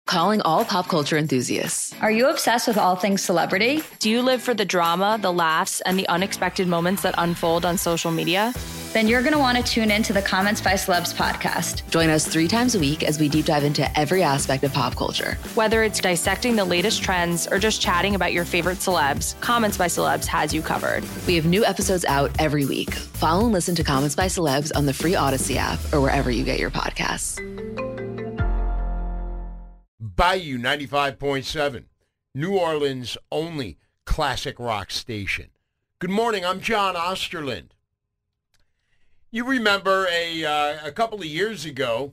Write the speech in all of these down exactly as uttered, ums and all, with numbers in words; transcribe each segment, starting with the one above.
Calling all pop culture enthusiasts. Are you obsessed with all things celebrity? Do you live for the drama, the laughs, and the unexpected moments that unfold on social media? Then you're going to want to tune in to the Comments by Celebs podcast. Join us three times a week as we deep dive into every aspect of pop culture. Whether it's dissecting the latest trends or just chatting about your favorite celebs, Comments by Celebs has you covered. We have new episodes out every week. Follow and listen to Comments by Celebs on the free Odyssey app or wherever you get your podcasts. Bayou ninety-five point seven, New Orleans' only classic rock station. Good morning, I'm John Osterland. You remember a uh, a couple of years ago,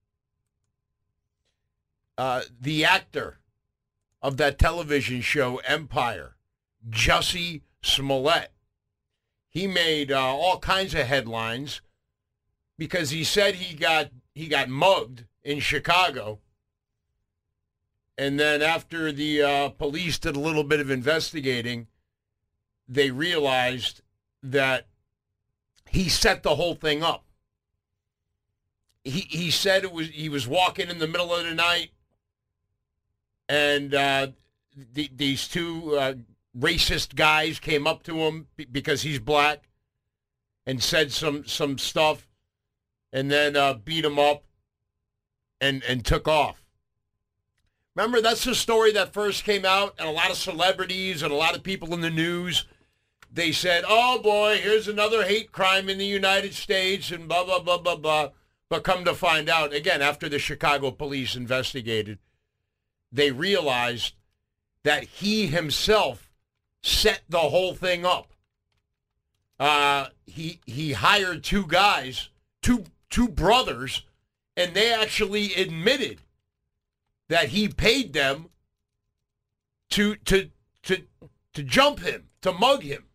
uh, the actor of that television show Empire, Jussie Smollett, he made uh, all kinds of headlines because he said he got he got mugged in Chicago. And then after the uh, police did a little bit of investigating, they realized that he set the whole thing up. He he said it was he was walking in the middle of the night, and uh, the, these two uh, racist guys came up to him b- because he's black, and said some some stuff, and then uh, beat him up, and and took off. Remember, that's the story that first came out, and a lot of celebrities and a lot of people in the news, they said, oh, boy, here's another hate crime in the United States, and blah, blah, blah, blah, blah. But come to find out, again, after the Chicago police investigated, they realized that he himself set the whole thing up. Uh, he he hired two guys, two two brothers, and they actually admitted that he paid them to to to to jump him, to mug him.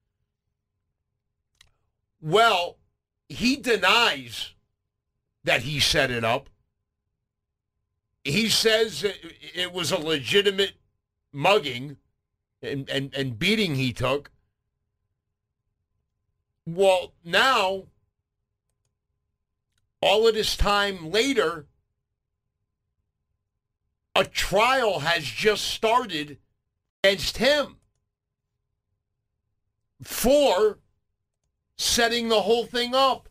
Well, he denies that he set it up. He says it was a legitimate mugging and, and, and beating he took. Well, now, all of this time later, a trial has just started against him for setting the whole thing up.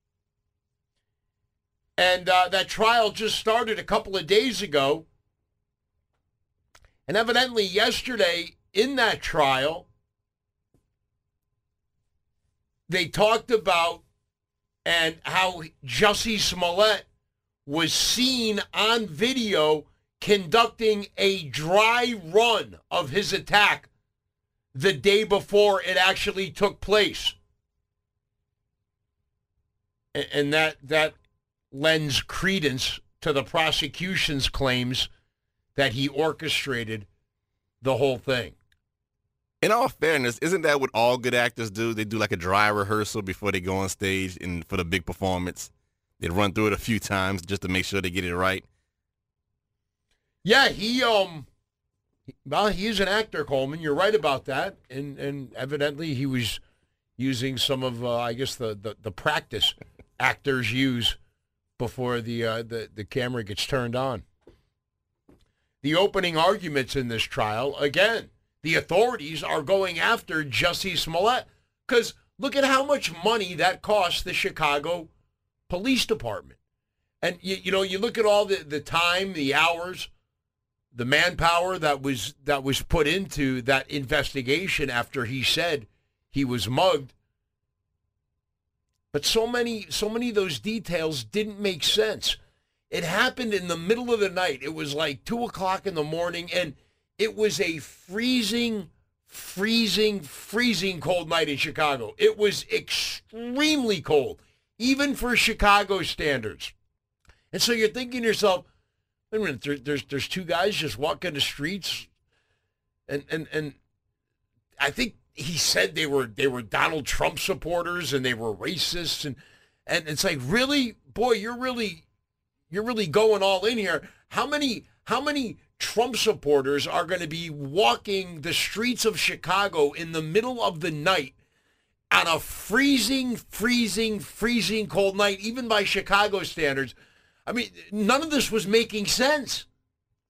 And uh, that trial just started a couple of days ago. And evidently yesterday in that trial, they talked about and how Jussie Smollett was seen on video conducting a dry run of his attack the day before it actually took place. And that that lends credence to the prosecution's claims that he orchestrated the whole thing. In all fairness, isn't that what all good actors do? They do like a dry rehearsal before they go on stage and for the big performance. They run through it a few times just to make sure they get it right. Yeah, he um, well, he is an actor, Coleman. You're right about that, and and evidently he was using some of, uh, I guess the, the, the practice actors use before the uh, the the camera gets turned on. The opening arguments in this trial, again, the authorities are going after Jussie Smollett because look at how much money that cost the Chicago Police Department, and you you know you look at all the the time, the hours, the manpower that was that was put into that investigation after he said he was mugged. But so many so many of those details didn't make sense. It happened in the middle of the night. It was like two o'clock in the morning, and it was a freezing, freezing, freezing cold night in Chicago. It was extremely cold, even for Chicago standards. And so you're thinking to yourself, wait a minute, there, there's there's two guys just walking the streets, and and and I think he said they were they were Donald Trump supporters and they were racists, and and it's like, really, boy, you're really you're really going all in here. How many how many Trump supporters are going to be walking the streets of Chicago in the middle of the night on a freezing, freezing, freezing cold night, even by Chicago standards? I mean, none of this was making sense.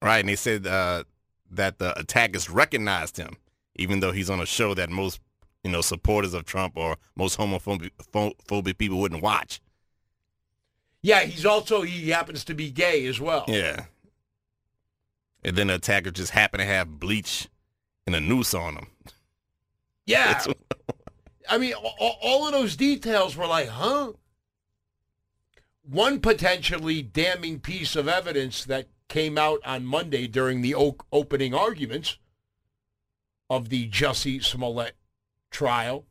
Right, and they said uh, that the attackers recognized him, even though he's on a show that most, you know, supporters of Trump or most homophobic phobic people wouldn't watch. Yeah, he's also, he happens to be gay as well. Yeah. And then the attacker just happened to have bleach and a noose on him. Yeah. I mean, all, all of those details were like, huh? One potentially damning piece of evidence that came out on Monday during the o- opening arguments of the Jussie Smollett trial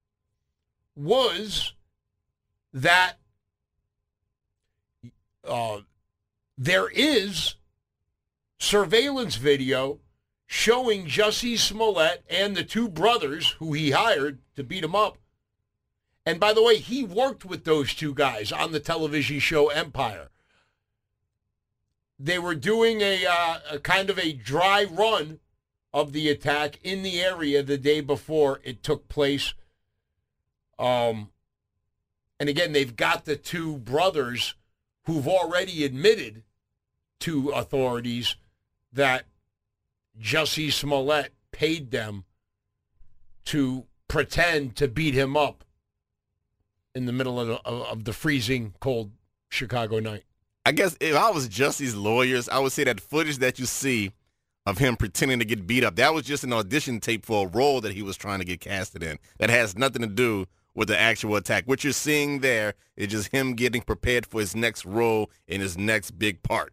was that uh, there is surveillance video showing Jussie Smollett and the two brothers who he hired to beat him up. And by the way, he worked with those two guys on the television show Empire. They were doing a, uh, a kind of a dry run of the attack in the area the day before it took place. Um, and again, they've got the two brothers who've already admitted to authorities that Jussie Smollett paid them to pretend to beat him up in the middle of the, of the freezing cold Chicago night. I guess if I was Jussie's lawyers, I would say that footage that you see of him pretending to get beat up, that was just an audition tape for a role that he was trying to get casted in. That has nothing to do with the actual attack. What you're seeing there is just him getting prepared for his next role in his next big part.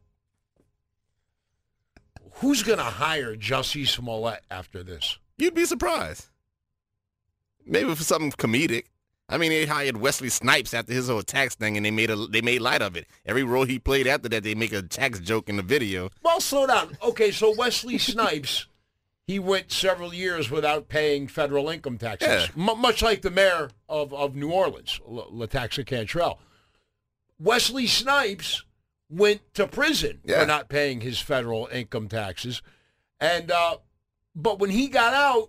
Who's going to hire Jussie Smollett after this? You'd be surprised. Maybe for something comedic. I mean, they hired Wesley Snipes after his whole tax thing, and they made a they made light of it. Every role he played after that, they make a tax joke in the video. Well, slow down. Okay, so Wesley Snipes, he went several years without paying federal income taxes, Yeah. M- much like the mayor of, of New Orleans, L- Lataxa Cantrell. Wesley Snipes went to prison Yeah. for not paying his federal income taxes, and uh, but when he got out,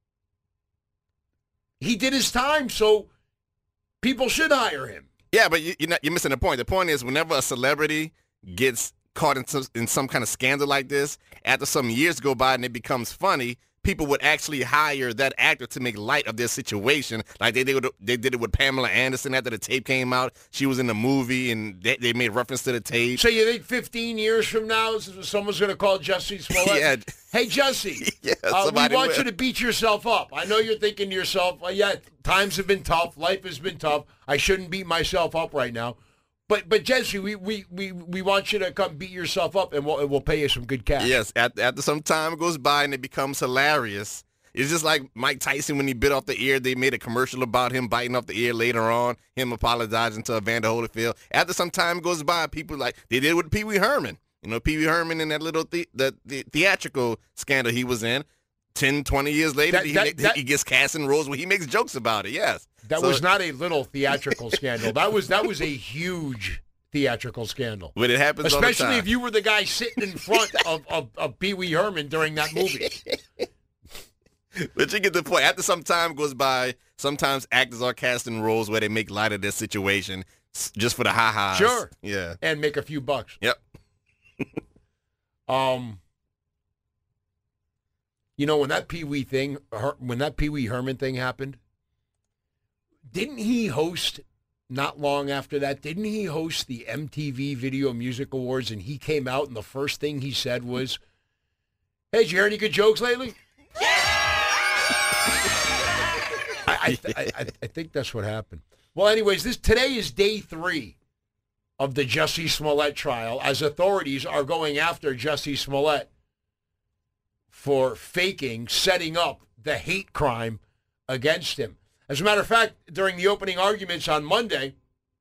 he did his time, so people should hire him. Yeah, but you, you're, not, you're missing the point. The point is, whenever a celebrity gets caught in some, in some kind of scandal like this, after some years go by and it becomes funny, people would actually hire that actor to make light of their situation. Like they did, they did it with Pamela Anderson after the tape came out. She was in the movie, and they, they made reference to the tape. So you think fifteen years from now, someone's going to call Jussie Smollett? Yeah. Hey, Jussie, Yeah, uh, we somebody want will. you to beat yourself up. I know you're thinking to yourself, oh, yeah, times have been tough. Life has been tough. I shouldn't beat myself up right now. But, but Jussie, we, we, we, we want you to come beat yourself up, and we'll, we'll pay you some good cash. Yes, after, after some time goes by and it becomes hilarious. It's just like Mike Tyson when he bit off the ear. They made a commercial about him biting off the ear later on, him apologizing to Evander Holyfield. After some time goes by, people like, they did it with Pee Wee Herman. You know, Pee Wee Herman and that little the, the, the theatrical scandal he was in. ten, twenty years later, That- he, that- ma- that- he gets cast in roles where he makes jokes about it, yes. That So- was not a little theatrical scandal. That was that was a huge theatrical scandal. But it happens all the Especially time. if you were the guy sitting in front of, of, of Pee Wee Herman during that movie. But you get the point. After some time goes by, sometimes actors are cast in roles where they make light of their situation s- just for the ha-has. Sure. Yeah. And make a few bucks. Yep. Um, you know, when that Pee Wee thing, Her- when that Pee Wee Herman thing happened, didn't he host, not long after that, didn't he host the M T V Video Music Awards, and he came out and the first thing he said was, hey, did you hear any good jokes lately? I, I, I, I think that's what happened. Well, anyways, this today is day three of the Jussie Smollett trial, as authorities are going after Jussie Smollett for faking, setting up the hate crime against him. As a matter of fact, during the opening arguments on Monday,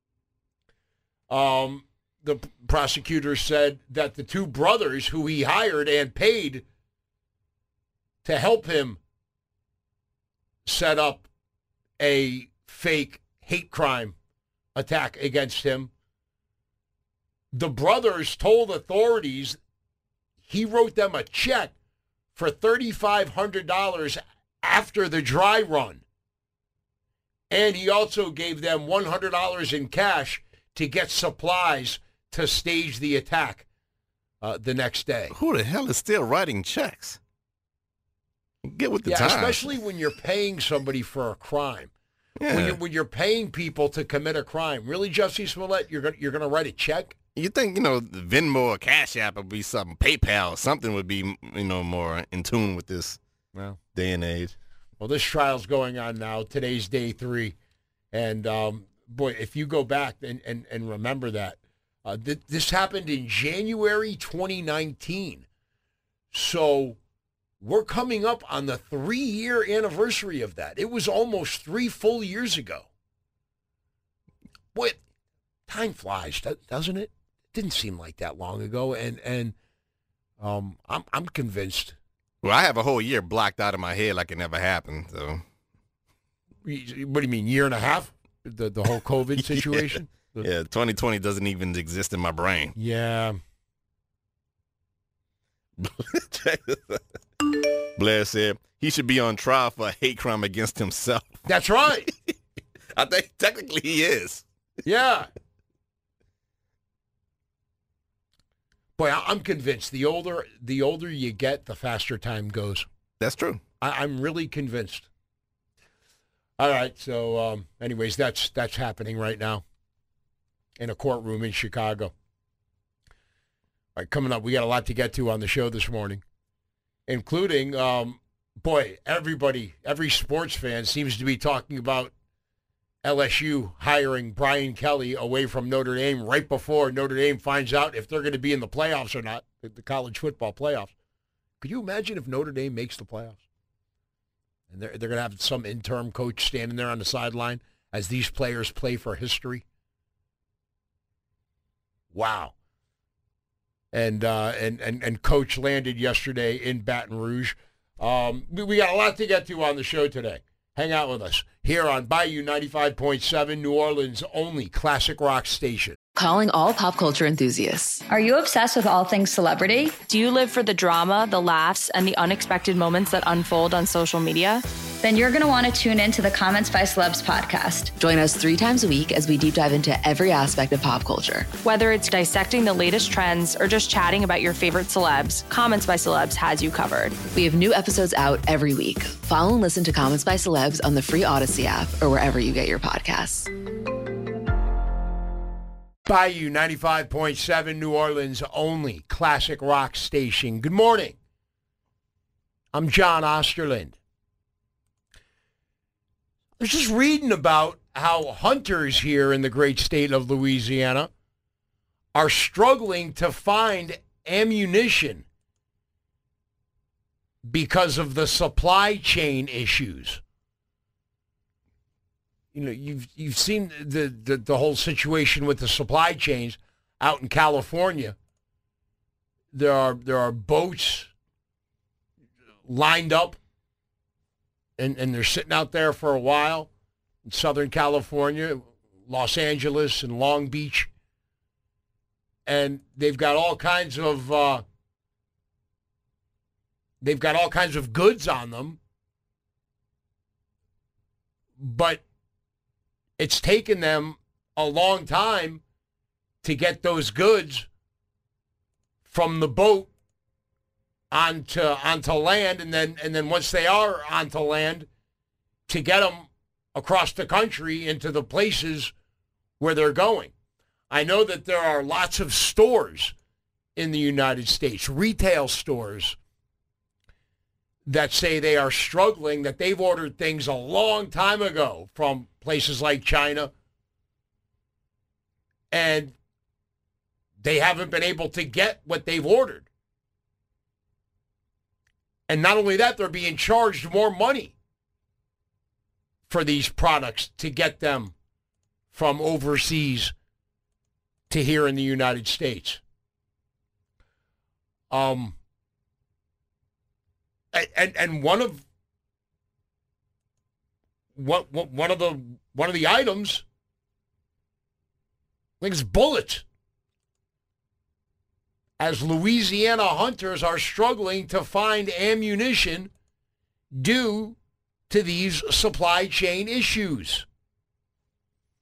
um, the p- prosecutor said that the two brothers who he hired and paid to help him set up a fake hate crime attack against him, the brothers told authorities he wrote them a check for three thousand five hundred dollars after the dry run. And he also gave them one hundred dollars in cash to get supplies to stage the attack uh, the next day. Who the hell is still writing checks? Get with the Yeah, times. especially when you're paying somebody for a crime. Yeah. When, you're, when you're paying people to commit a crime. Really, Jussie Smollett, you're going you're gonna write a check? You think, you know, Venmo or Cash App would be something, PayPal or something would be, you know, more in tune with this Well, day and age. Well, this trial's going on now. Today's day three. And, um, boy, if you go back and, and, and remember that, uh, th- this happened in January twenty nineteen. So we're coming up on the three-year anniversary of that. It was almost three full years ago. Boy, time flies, doesn't it? Didn't seem like that long ago, and and um, I'm I'm convinced. Well, I have a whole year blocked out of my head like it never happened. So, What do you mean, year and a half? The the whole COVID situation? yeah. yeah, twenty twenty doesn't even exist in my brain. Yeah. Blair said he should be on trial for a hate crime against himself. That's right. I think technically he is. Yeah. Boy, I- I'm convinced. The older the older you get, the faster time goes. That's true. I- I'm really convinced. All right. So, um, anyways, that's that's happening right now in a courtroom in Chicago. All right, coming up, we got a lot to get to on the show this morning, including, um, boy, everybody, every sports fan seems to be talking about L S U hiring Brian Kelly away from Notre Dame right before Notre Dame finds out if they're going to be in the playoffs or not, the college football playoffs. Could you imagine if Notre Dame makes the playoffs? And they're, they're going to have some interim coach standing there on the sideline as these players play for history? Wow. And uh, and, and, and Coach landed yesterday in Baton Rouge. Um, we, we got a lot to get to on the show today. Hang out with us here on Bayou ninety-five point seven, New Orleans' only classic rock station. Calling all pop culture enthusiasts. Are you obsessed with all things celebrity? Do you live for the drama, the laughs, and the unexpected moments that unfold on social media? Then you're going to want to tune in to the Comments by Celebs podcast. Join us three times a week as we deep dive into every aspect of pop culture. Whether it's dissecting the latest trends or just chatting about your favorite celebs, Comments by Celebs has you covered. We have new episodes out every week. Follow and listen to Comments by Celebs on the free Odyssey app or wherever you get your podcasts. Bayou ninety-five point seven, New Orleans' only classic rock station. Good morning. I'm John Osterland. I was just reading about how hunters here in the great state of Louisiana are struggling to find ammunition because of the supply chain issues. You know, you've you've seen the, the, the whole situation with the supply chains out in California. There are there are boats lined up and, and they're sitting out there for a while in Southern California, Los Angeles and Long Beach. And they've got all kinds of uh, they've got all kinds of goods on them. But it's taken them a long time to get those goods from the boat onto onto land, and then and then once they are onto land, to get them across the country into the places where they're going. I know that there are lots of stores in the United States, retail stores, that say they are struggling, that they've ordered things a long time ago from places like China, and they haven't been able to get what they've ordered. And not only that, they're being charged more money for these products to get them from overseas to here in the United States. Um, and and one of what one of the one of the items, I think, is bullets. As Louisiana hunters are struggling to find ammunition due to these supply chain issues.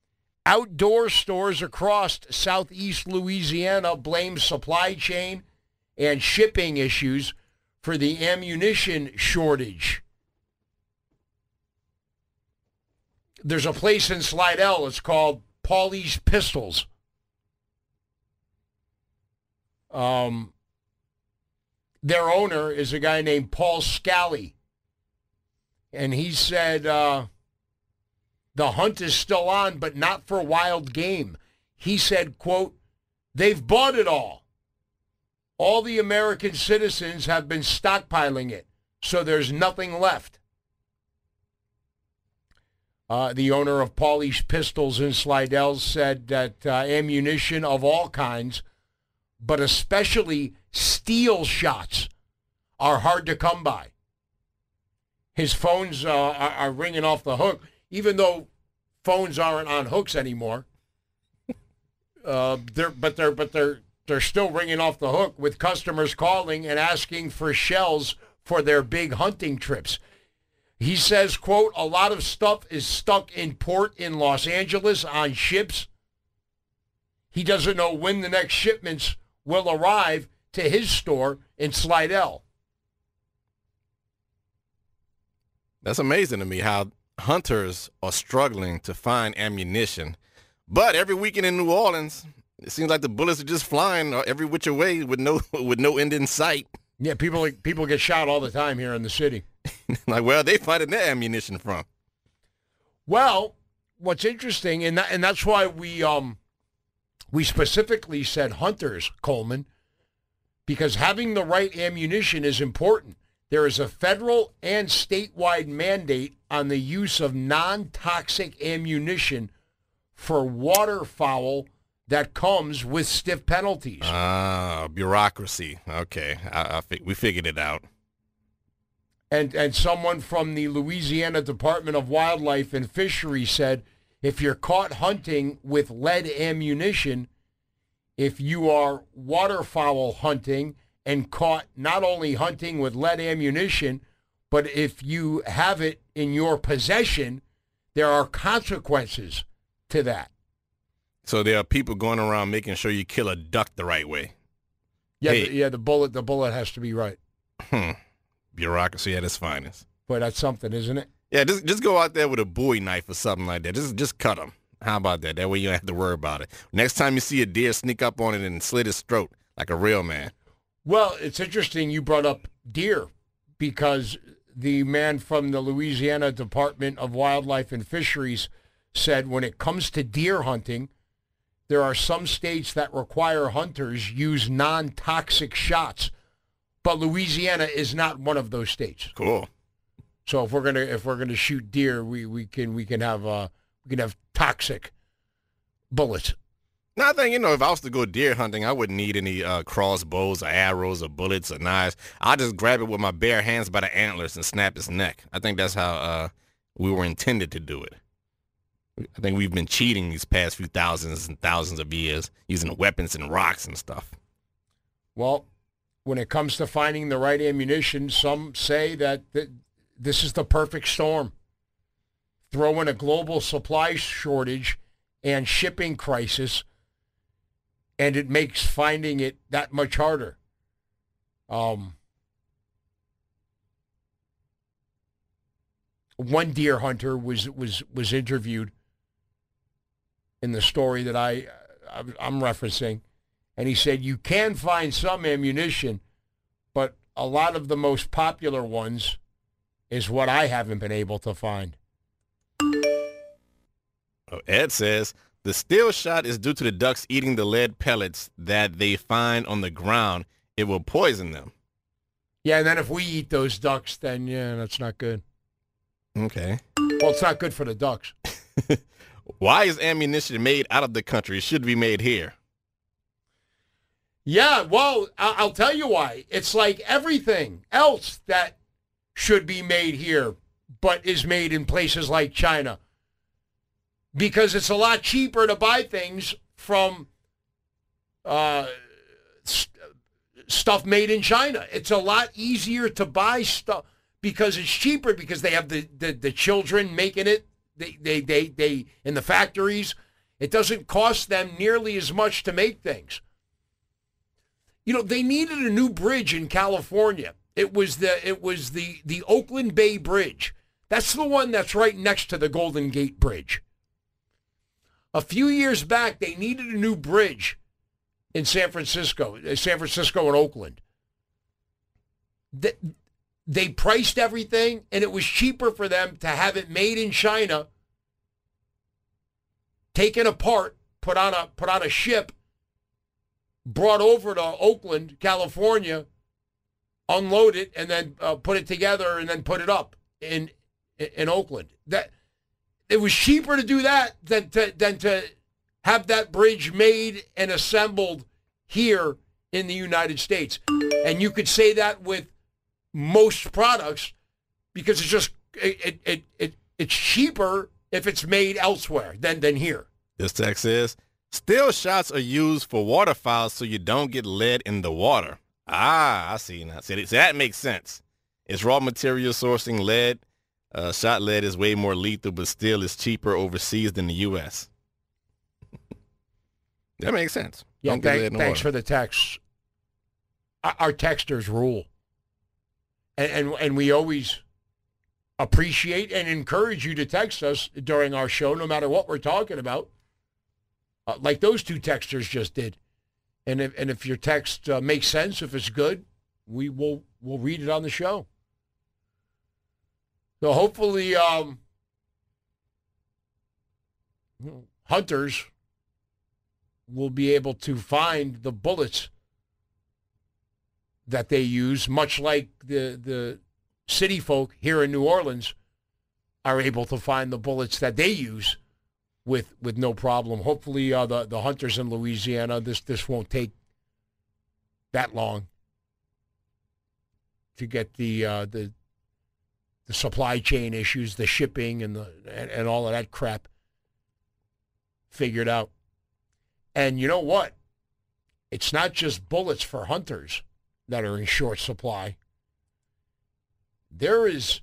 Outdoor stores across southeast Louisiana blame supply chain and shipping issues for the ammunition shortage. There's a place in Slidell. It's called Paulie's Pistols. Um, their owner is a guy named Paul Scally. And he said uh, the hunt is still on, but not for wild game. He said, quote, they've bought it all. All the American citizens have been stockpiling it, so there's nothing left. Uh, the owner of Paulie's Pistols in Slidell said that uh, ammunition of all kinds, but especially steel shots, are hard to come by. His phones uh, are, are ringing off the hook, even though phones aren't on hooks anymore. Uh, they're, but they're but they're they're still ringing off the hook with customers calling and asking for shells for their big hunting trips. He says, quote, a lot of stuff is stuck in port in Los Angeles on ships. He doesn't know when the next shipments will arrive to his store in Slidell. That's amazing to me how hunters are struggling to find ammunition. But every weekend in New Orleans, it seems like the bullets are just flying every which way with no with no end in sight. Yeah, people people get shot all the time here in the city. Like, where are they finding their ammunition from? Well, what's interesting, and that, and that's why we um we specifically said hunters, Coleman, because having the right ammunition is important. There is a federal and statewide mandate on the use of non-toxic ammunition for waterfowl that comes with stiff penalties. Ah, bureaucracy. Okay, I, I fi- we figured it out. And and someone from the Louisiana Department of Wildlife and Fisheries said, if you're caught hunting with lead ammunition, if you are waterfowl hunting and caught not only hunting with lead ammunition, but if you have it in your possession, there are consequences to that. So there are people going around making sure you kill a duck the right way. Yeah, Hey. the, yeah. The bullet, the bullet has to be right. Hmm. Bureaucracy at its finest. But that's something, isn't it? Yeah, just just go out there with a Bowie knife or something like that. Just just cut them. How about that? That way you don't have to worry about it. Next time you see a deer, sneak up on it and slit its throat like a real man. Well, it's interesting you brought up deer because the man from the Louisiana Department of Wildlife and Fisheries said when it comes to deer hunting, there are some states that require hunters use non-toxic shots, but Louisiana is not one of those states. Cool. So if we're gonna if we're gonna shoot deer, we, we can we can have uh we can have toxic bullets. Now I think, you know, if I was to go deer hunting, I wouldn't need any uh, crossbows or arrows or bullets or knives. I'll just grab it with my bare hands by the antlers and snap its neck. I think that's how uh, we were intended to do it. I think we've been cheating these past few thousands and thousands of years using weapons and rocks and stuff. Well, when it comes to finding the right ammunition, some say that th- this is the perfect storm. Throw in a global supply shortage and shipping crisis, and it makes finding it that much harder. Um, one deer hunter was was was interviewed in the story that I I'm referencing, and he said you can find some ammunition, but a lot of the most popular ones is what I haven't been able to find. Oh, Ed says the steel shot is due to the ducks eating the lead pellets that they find on the ground. It will poison them. Yeah, and then if we eat those ducks, then yeah, that's not good. Okay. Well, it's not good for the ducks. Why is ammunition made out of the country? It should be made here. Yeah, well, I- I'll tell you why. It's like everything else that should be made here, but is made in places like China. Because it's a lot cheaper to buy things from uh, st- stuff made in China. It's a lot easier to buy stuff because it's cheaper because they have the, the, the children making it. They, they, they, they, in the factories. It doesn't cost them nearly as much to make things. You know, they needed a new bridge in California. It was the it was the the Oakland Bay Bridge. That's the one that's right next to the Golden Gate Bridge. A few years back, they needed a new bridge in San Francisco, San Francisco and Oakland. They, they priced everything, and it was cheaper for them to have it made in China, taken apart, put on a put on a ship, brought over to Oakland, California, unload it, and then uh, put it together, and then put it up in in Oakland. That it was cheaper to do that than to than to have that bridge made and assembled here in the United States. And you could say that with most products because it's just it it it, it it's cheaper if it's made elsewhere than than here. This text says, still shots are used for waterfowls so you don't get lead in the water. Ah, I see now. See, that makes sense. It's raw material sourcing lead. Uh, shot lead is way more lethal, but still is cheaper overseas than the U S That makes sense. Yeah, Don't get thank, lead in the thanks water. for the text. Our, our texters rule. And, and and we always appreciate and encourage you to text us during our show, no matter what we're talking about, uh, like those two texters just did. And if and if your text uh, makes sense, if it's good, we will we'll read it on the show. So hopefully, um, hunters will be able to find the bullets that they use, much like the the city folk here in New Orleans are able to find the bullets that they use with with no problem. Hopefully, uh, the the hunters in Louisiana, this this won't take that long to get the uh, the the supply chain issues, the shipping, and the and, and all of that crap figured out. And you know what? It's not just bullets for hunters that are in short supply. There is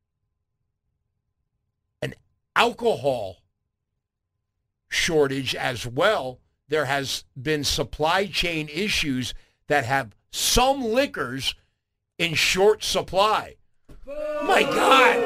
an alcohol shortage as well. There has been supply chain issues that have some liquors in short supply. My God!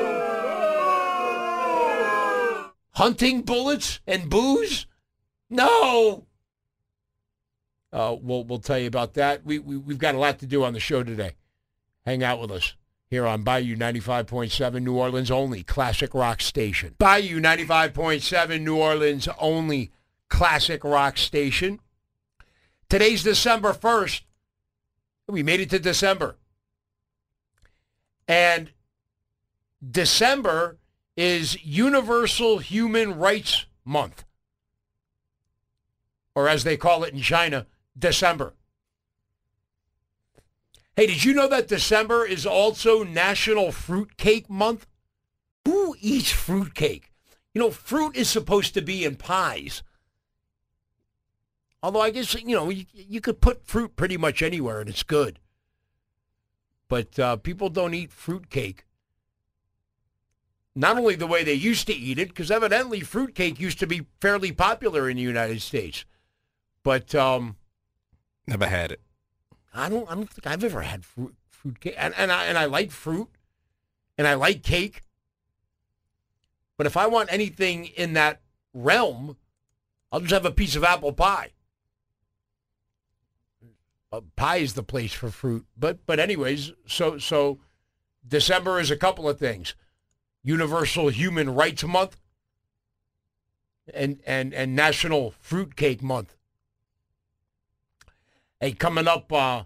Hunting bullets and booze? No! Uh, we'll we'll tell you about that. We, we we've got a lot to do on the show today. Hang out with us here on Bayou ninety-five point seven, New Orleans' only classic rock station. Bayou ninety-five point seven, New Orleans' only classic rock station. Today's December first. We made it to December. And December is Universal Human Rights Month. Or as they call it in China, December. Hey, did you know that December is also National Fruitcake Month? Who eats fruitcake? You know, fruit is supposed to be in pies. Although I guess, you know, you, you could put fruit pretty much anywhere and it's good. But uh, people don't eat fruitcake. Not only the way they used to eat it, because evidently fruitcake used to be fairly popular in the United States. But um, never had it. I don't. I don't think I've ever had fruit fruit cake. And, and I and I like fruit, and I like cake. But if I want anything in that realm, I'll just have a piece of apple pie. Uh, pie is the place for fruit. But but anyways, so so December is a couple of things: Universal Human Rights Month, and and and National Fruitcake Month. Hey, coming up uh,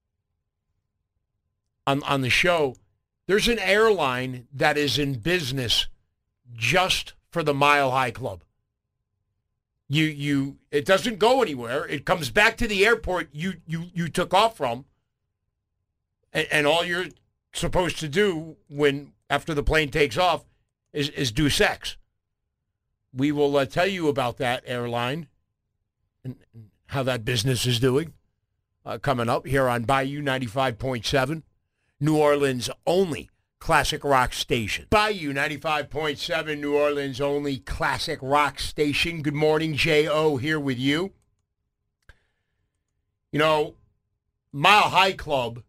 on on the show, there's an airline that is in business just for the Mile High Club. You you it doesn't go anywhere. It comes back to the airport you you you took off from, and, and all you're supposed to do when after the plane takes off is is do sex. We will uh, tell you about that airline and, and how that business is doing. Uh, coming up here on Bayou ninety-five point seven, New Orleans' only classic rock station. Bayou ninety-five point seven, New Orleans' only classic rock station. Good morning, J O here with you. You know, Mile High Club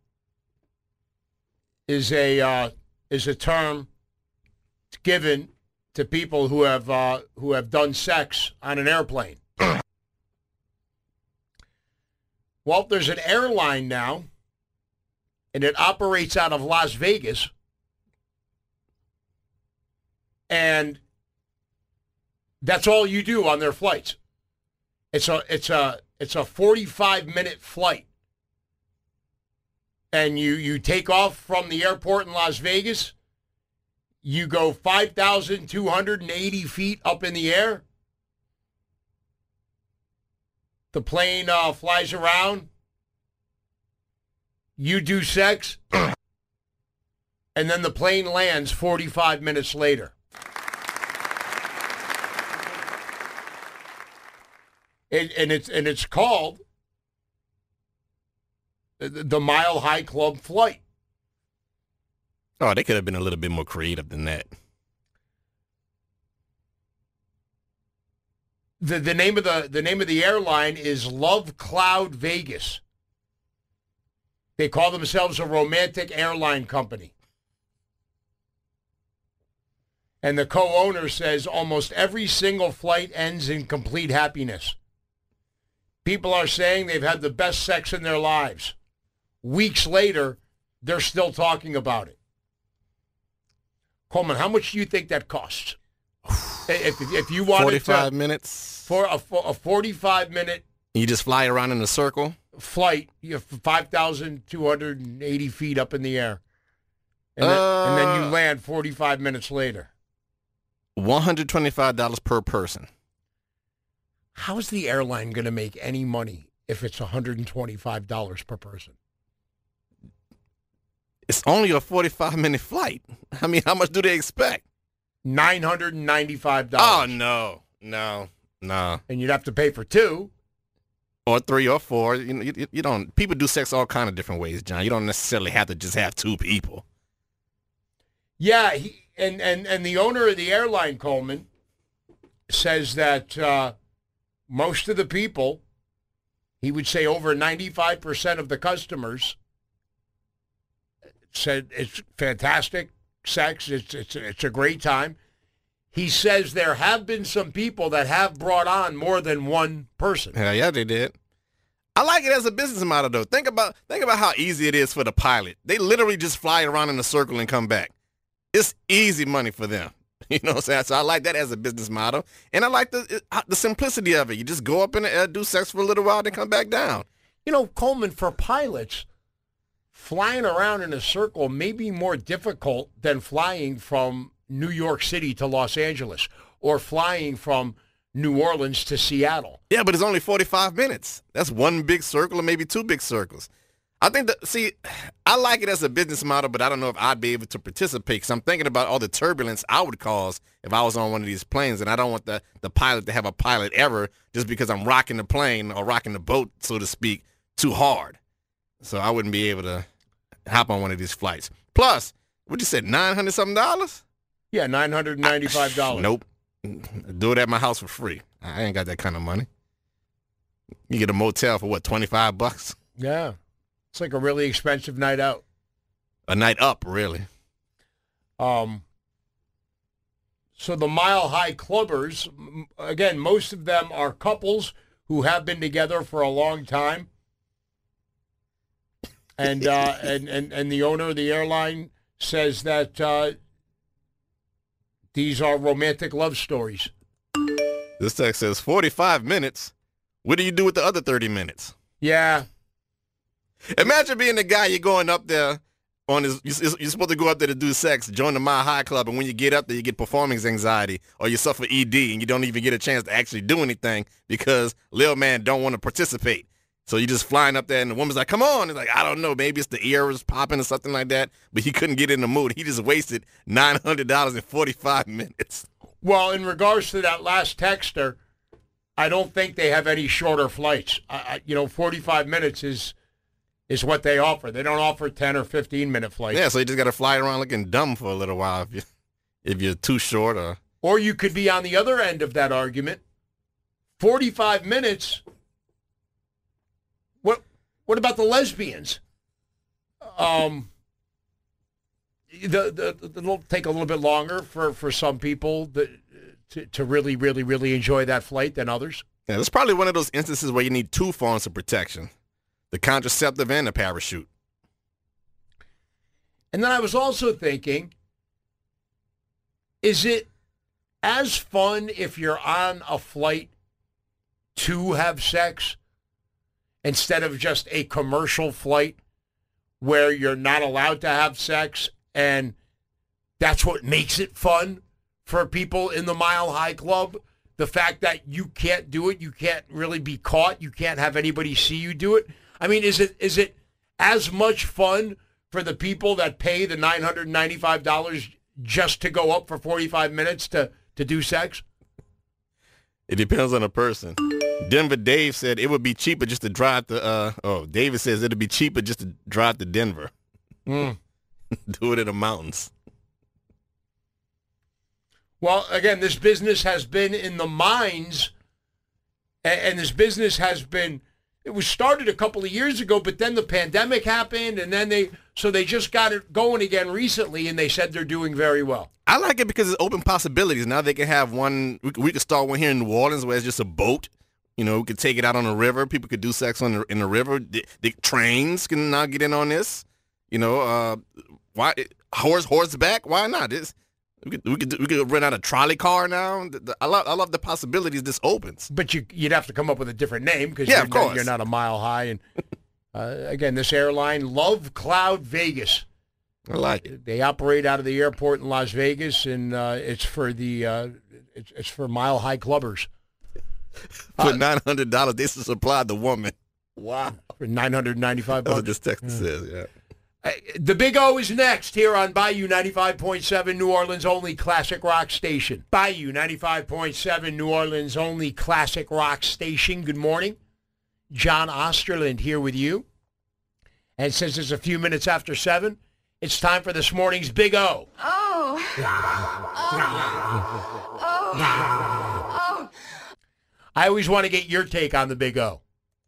is a uh, is a term given to people who have uh, who have done sex on an airplane. Well, there's an airline now, and it operates out of Las Vegas, and that's all you do on their flights. It's a it's a it's a forty-five minute flight. And you, you take off from the airport in Las Vegas, you go five thousand two hundred eighty feet up in the air. The plane uh, flies around. You do sex. And then the plane lands forty-five minutes later. And, and it's and it's called the Mile High Club flight. Oh, they could have been a little bit more creative than that. The the name of the the name of the airline is Love Cloud Vegas. They call themselves a romantic airline company. And the co-owner says almost every single flight ends in complete happiness. People are saying they've had the best sex in their lives. Weeks later, they're still talking about it. Coleman, how much do you think that costs? If, if you wanted forty-five to, minutes for a, for a forty-five minute, you just fly around in a circle flight, you have five thousand two hundred eighty feet up in the air, and then, uh, and then you land forty-five minutes later. one hundred twenty-five dollars per person. How is the airline going to make any money if it's one hundred twenty-five dollars per person? It's only a forty-five minute flight. I mean, how much do they expect? nine hundred ninety-five dollars. Oh, no, no, no. And you'd have to pay for two. Or three or four. You, you, you don't. People do sex all kind of different ways, John. You don't necessarily have to just have two people. Yeah, he, and, and, and the owner of the airline, Coleman, says that uh, most of the people, he would say over ninety-five percent of the customers, said it's fantastic sex. It's it's it's a great time. He says there have been some people that have brought on more than one person. Hell yeah, they did. I like it as a business model, though. Think about think about how easy it is for the pilot. They literally just fly around in a circle and come back. It's easy money for them. You know what I'm saying? So I like that as a business model. And I like the the simplicity of it. You just go up in the air, do sex for a little while, then come back down. You know, Coleman, for pilots, flying around in a circle may be more difficult than flying from New York City to Los Angeles or flying from New Orleans to Seattle. Yeah, but it's only forty-five minutes. That's one big circle or maybe two big circles. I think that, see, I like it as a business model, but I don't know if I'd be able to participate because I'm thinking about all the turbulence I would cause if I was on one of these planes, and I don't want the, the pilot to have a pilot error just because I'm rocking the plane or rocking the boat, so to speak, too hard. So I wouldn't be able to hop on one of these flights. Plus, what you said, nine hundred something dollars? Yeah, nine hundred ninety-five dollars. Nope. Do it at my house for free. I ain't got that kind of money. You get a motel for what, twenty-five bucks? Yeah. It's like a really expensive night out. A night up, really. Um. So the Mile High Clubbers, again, most of them are couples who have been together for a long time. And uh, and, and, and the owner of the airline says that uh, these are romantic love stories. This text says forty-five minutes. What do you do with the other thirty minutes? Yeah. Imagine being the guy, you're going up there on his, you're supposed to go up there to do sex, join the Mile High Club, and when you get up there, you get performance anxiety or you suffer E D and you don't even get a chance to actually do anything because Lil Man don't want to participate. So you're just flying up there and the woman's like, come on. It's like, I don't know, maybe it's the ear was popping or something like that, but he couldn't get in the mood. He just wasted nine hundred dollars in forty-five minutes. Well, in regards to that last texter, I don't think they have any shorter flights. I, I, you know, forty-five minutes is is what they offer. They don't offer ten or fifteen minute flights. Yeah, so you just got to fly around looking dumb for a little while if, you, if you're too short. Or... or you could be on the other end of that argument. forty-five minutes. What What about the lesbians? Um, the, the, the it'll take a little bit longer for, for some people that, to, to really, really, really enjoy that flight than others. Yeah, it's probably one of those instances where you need two forms of protection, the contraceptive and the parachute. And then I was also thinking, is it as fun if you're on a flight to have sex instead of just a commercial flight where you're not allowed to have sex, and that's what makes it fun for people in the Mile High Club? The fact that you can't do it, you can't really be caught, you can't have anybody see you do it. I mean, is it is it as much fun for the people that pay the nine hundred ninety-five dollars just to go up for forty-five minutes to, to do sex? It depends on the person. Denver Dave said it would be cheaper just to drive to, uh, oh, David says it'd be cheaper just to drive to Denver. Mm. Do it in the mountains. Well, again, this business has been in the mines, and, and this business has been, it was started a couple of years ago, but then the pandemic happened, and then they, so they just got it going again recently, and they said they're doing very well. I like it because it's open possibilities. Now they can have one, we could, we could start one here in New Orleans where it's just a boat. You know, we could take it out on the river. People could do sex on the, in the river. The, the trains can now get in on this. You know, uh, why horse horseback? Why not? It's, we could we could we could rent out a trolley car now. The, the, I love I love the possibilities this opens. But you you'd have to come up with a different name because yeah, you're, of course. Not, you're not a mile high. And uh, again, this airline, Love Cloud Vegas. I like it. They operate out of the airport in Las Vegas, and uh, it's for the uh, it's, it's for Mile High clubbers. For uh, nine hundred dollars, they should supply the woman. Wow, for nine hundred ninety-five That's bucks. what this text yeah. says. Yeah. Uh, the Big O is next here on Bayou ninety-five point seven, New Orleans' only classic rock station. Bayou ninety-five point seven, New Orleans' only classic rock station. Good morning. John Osterland here with you. And since it's a few minutes after seven, it's time for this morning's Big O. Oh. Oh. Oh. Oh. I always want to get your take on the Big O.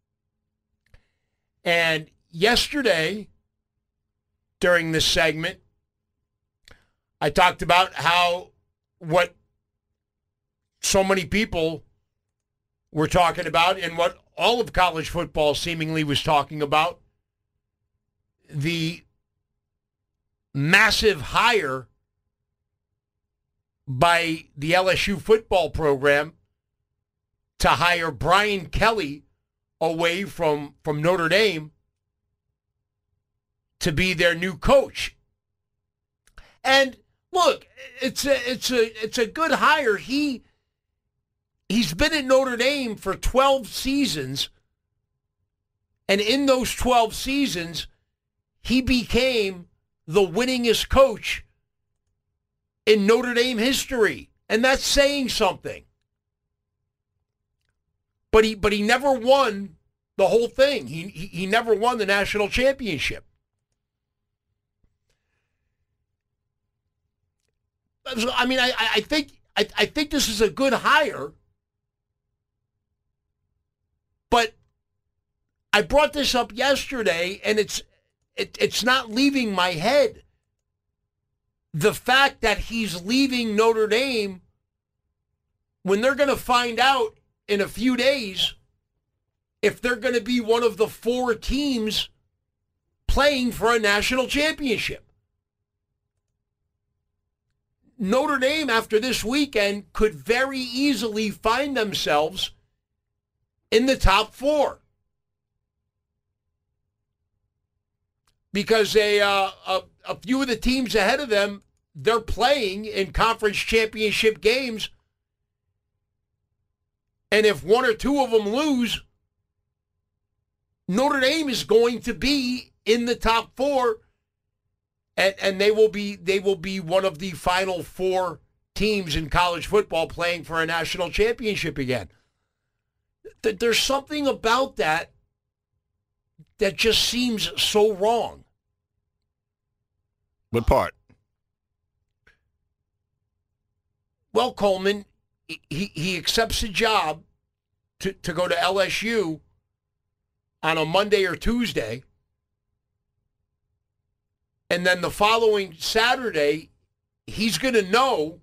And yesterday, during this segment, I talked about how what so many people were talking about and what all of college football seemingly was talking about, the massive hire by the L S U football program to hire Brian Kelly away from, from Notre Dame to be their new coach. And look, it's a it's a it's a good hire. He he's been at Notre Dame for twelve seasons, and in those twelve seasons, he became the winningest coach in Notre Dame history, and that's saying something. But he but he never won the whole thing. He he, he never won the national championship. I mean, I, I think I, I think this is a good hire, but I brought this up yesterday, and it's it, it's not leaving my head. The fact that he's leaving Notre Dame when they're going to find out in a few days if they're going to be one of the four teams playing for a national championship. Notre Dame, after this weekend, could very easily find themselves in the top four. Because a, uh, a, a few of the teams ahead of them, they're playing in conference championship games. And if one or two of them lose, Notre Dame is going to be in the top four. And, and they will be they will be one of the final four teams in college football playing for a national championship again. There's something about that that just seems so wrong. What part? Well, Coleman, he, he accepts a job to, to go to L S U on a Monday or Tuesday, and then the following Saturday, he's going to know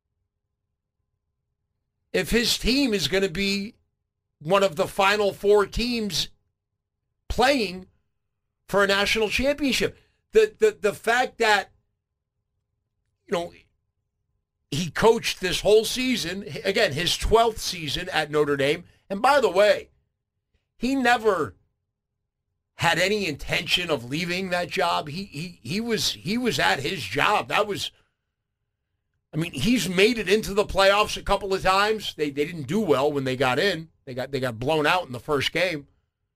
if his team is going to be one of the final four teams playing for a national championship. The the the fact that, you know, he coached this whole season, again, his twelfth season at Notre Dame, and by the way, he never had any intention of leaving that job. He he he was he was at his job. That was, I mean, he's made it into the playoffs a couple of times. They they didn't do well when they got in. They got they got blown out in the first game.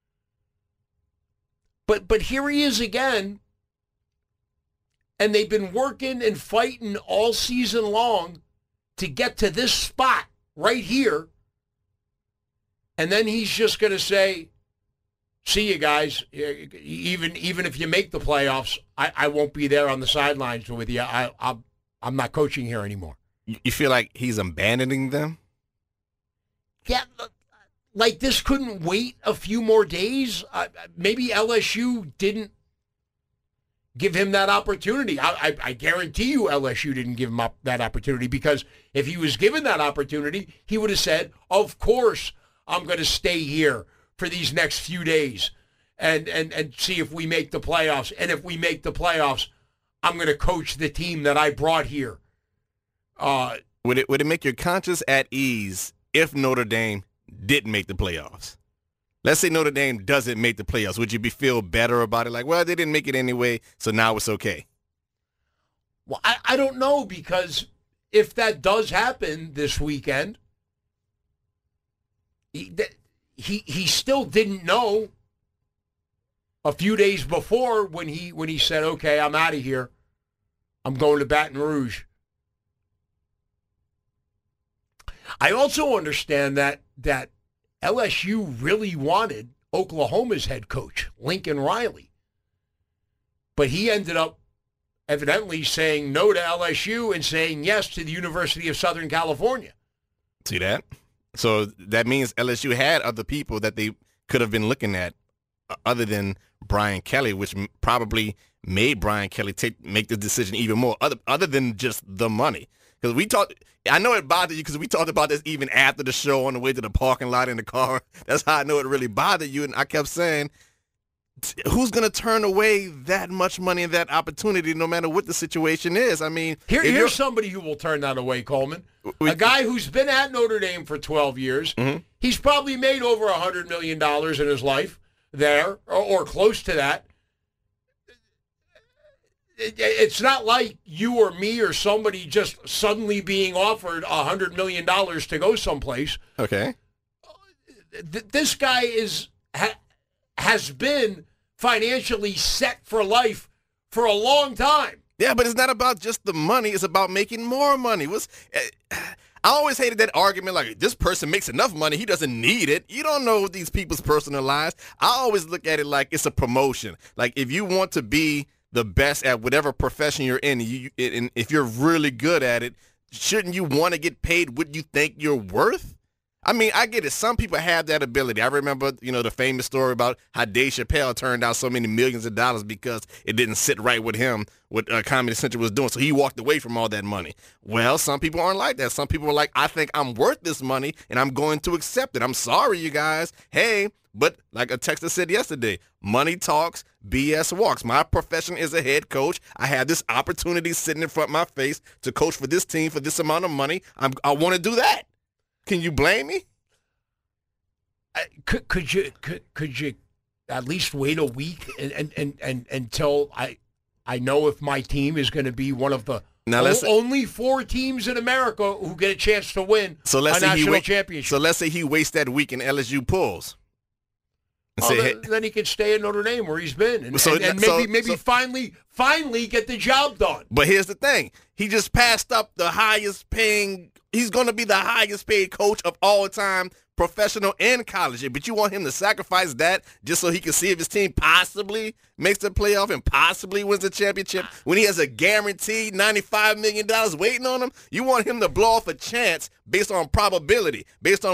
But but here he is again. And they've been working and fighting all season long to get to this spot right here. And then he's just going to say, see you guys, even even if you make the playoffs, I, I won't be there on the sidelines with you. I, I, I'm not coaching here anymore. You feel like he's abandoning them? Yeah, like this couldn't wait a few more days. Uh, maybe L S U didn't give him that opportunity. I, I, I guarantee you L S U didn't give him up that opportunity, because if he was given that opportunity, he would have said, of course I'm going to stay here for these next few days and, and, and see if we make the playoffs. And if we make the playoffs, I'm going to coach the team that I brought here. Uh, would it would it make your conscience at ease if Notre Dame didn't make the playoffs? Let's say Notre Dame doesn't make the playoffs. Would you be feel better about it? Like, well, they didn't make it anyway, so now it's okay. Well, I, I don't know, because if that does happen this weekend, he, he he still didn't know a few days before when he when he said, okay, I'm out of here. I'm going to Baton Rouge. I also understand that that L S U really wanted Oklahoma's head coach, Lincoln Riley. But he ended up evidently saying no to L S U and saying yes to the University of Southern California. See that? So that means L S U had other people that they could have been looking at other than Brian Kelly, which probably made Brian Kelly take make the decision even more, other, other than just the money. Because we talked, I know it bothered you because we talked about this even after the show on the way to the parking lot in the car. That's how I know it really bothered you. And I kept saying, who's going to turn away that much money and that opportunity no matter what the situation is? I mean, Here, here's somebody who will turn that away, Coleman. We, a guy who's been at Notre Dame for twelve years. Mm-hmm. He's probably made over one hundred million dollars in his life there, or, or close to that. It's not like you or me or somebody just suddenly being offered one hundred million dollars to go someplace. Okay. This guy is ha, has been financially set for life for a long time. Yeah, but it's not about just the money. It's about making more money. What's, I always hated that argument, like, this person makes enough money, he doesn't need it. You don't know these people's personal lives. I always look at it like it's a promotion. Like, if you want to be the best at whatever profession you're in, you, and if you're really good at it, shouldn't you want to get paid what you think you're worth? I mean, I get it. Some people have that ability. I remember, you know, the famous story about how Dave Chappelle turned down so many millions of dollars because it didn't sit right with him, what uh, Comedy Central was doing. So he walked away from all that money. Well, some people aren't like that. Some people are like, I think I'm worth this money, and I'm going to accept it. I'm sorry, you guys. Hey, but like a texter said yesterday, money talks, B S walks. My profession is a head coach. I have this opportunity sitting in front of my face to coach for this team for this amount of money. I'm, I want to do that. Can you blame me? I, could could you could could you at least wait a week and and, and, and until I I know if my team is going to be one of the now let's o- only four teams in America who get a chance to win so let's a say national he wait, championship. So let's say he wastes that week and L S U pulls. Well, say, then, then he can stay at Notre Dame where he's been, and, so, and, and maybe so, maybe so, finally finally get the job done. But here's the thing: he just passed up the highest paying. He's going to be the highest paid coach of all time, professional and college. But you want him to sacrifice that just so he can see if his team possibly makes the playoff and possibly wins the championship when he has a guaranteed ninety-five million dollars waiting on him? You want him to blow off a chance based on probability, based on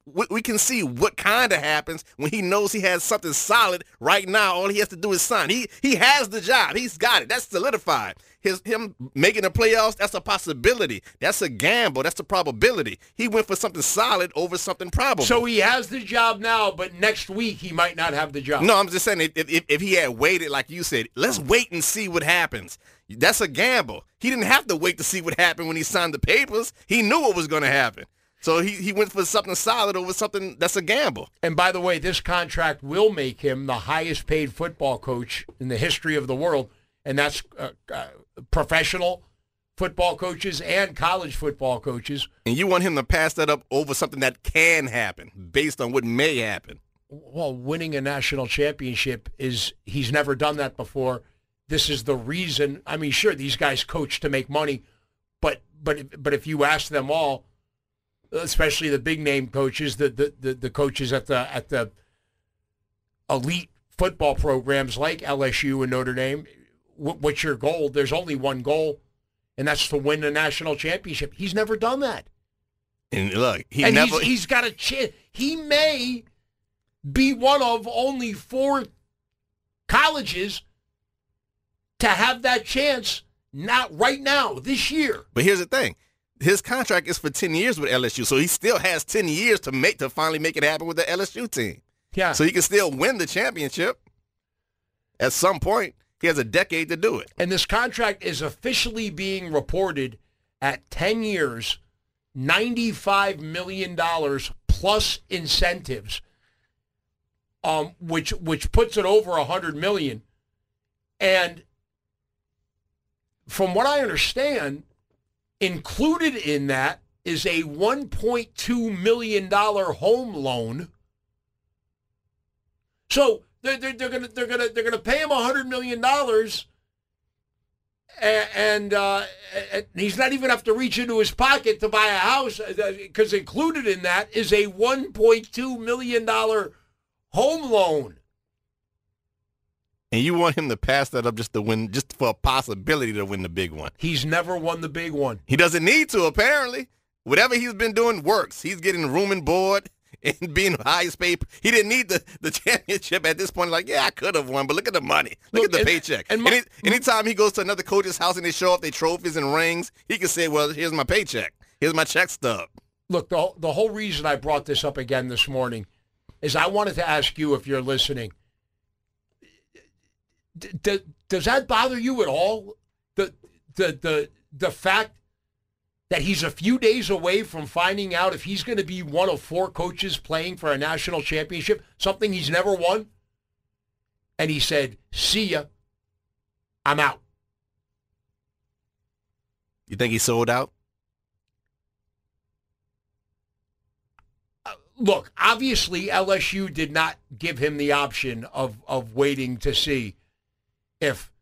we, we can see what kind of happens when he knows he has something solid right now. All he has to do is sign. He he has the job. He's got it. That's solidified. His him making the playoffs, that's a possibility. That's a gamble. That's a probability. He went for something solid over something probable. So he has the job now, but next week he might not have the job. No, I'm just saying if, if, if he had waited, like you said, let's wait and see what happens. That's a gamble. He didn't have to wait to see what happened when he signed the papers. He knew what was going to happen. So he, he went for something solid over something that's a gamble. And by the way, this contract will make him the highest paid football coach in the history of the world, and that's uh, uh, professional football coaches and college football coaches. And you want him to pass that up over something that can happen based on what may happen. Well, winning a national championship is, he's never done that before. This is the reason. I mean, sure, these guys coach to make money, but but but if you ask them all, especially the big name coaches, the the, the, the coaches at the at the elite football programs like L S U and Notre Dame, what, what's your goal? There's only one goal, and that's to win the national championship. He's never done that. And look, he and never. He's, he's got a chance. He may be one of only four colleges to have that chance, not right now, this year. But here's the thing. His contract is for ten years with L S U, so he still has ten years to make to finally make it happen with the L S U team. Yeah. So he can still win the championship at some point. He has a decade to do it. And this contract is officially being reported at ten years, ninety-five million dollars plus incentives, um, which which puts it over one hundred million dollars. And from what I understand, included in that is a one point two million dollars home loan. So they're, they're, they're gonna they're gonna they're gonna pay him one hundred million dollars, and, and, uh, and he's not even have to reach into his pocket to buy a house, because included in that is a one point two million dollars home loan. And you want him to pass that up just to win, just for a possibility to win the big one. He's never won the big one. He doesn't need to, apparently. Whatever he's been doing works. He's getting room and board and being highest paid. He didn't need the, the championship at this point. Like, yeah, I could have won, but look at the money. Look, look at the and, paycheck. And my, Any, anytime he goes to another coach's house and they show off their trophies and rings, he can say, well, here's my paycheck. Here's my check stub. Look, the, the whole reason I brought this up again this morning is I wanted to ask you, if you're listening, D- does that bother you at all? The the the the fact that he's a few days away from finding out if he's going to be one of four coaches playing for a national championship, something he's never won, and he said, "See ya, I'm out." You think he sold out? Uh, look, obviously L S U did not give him the option of of waiting to see if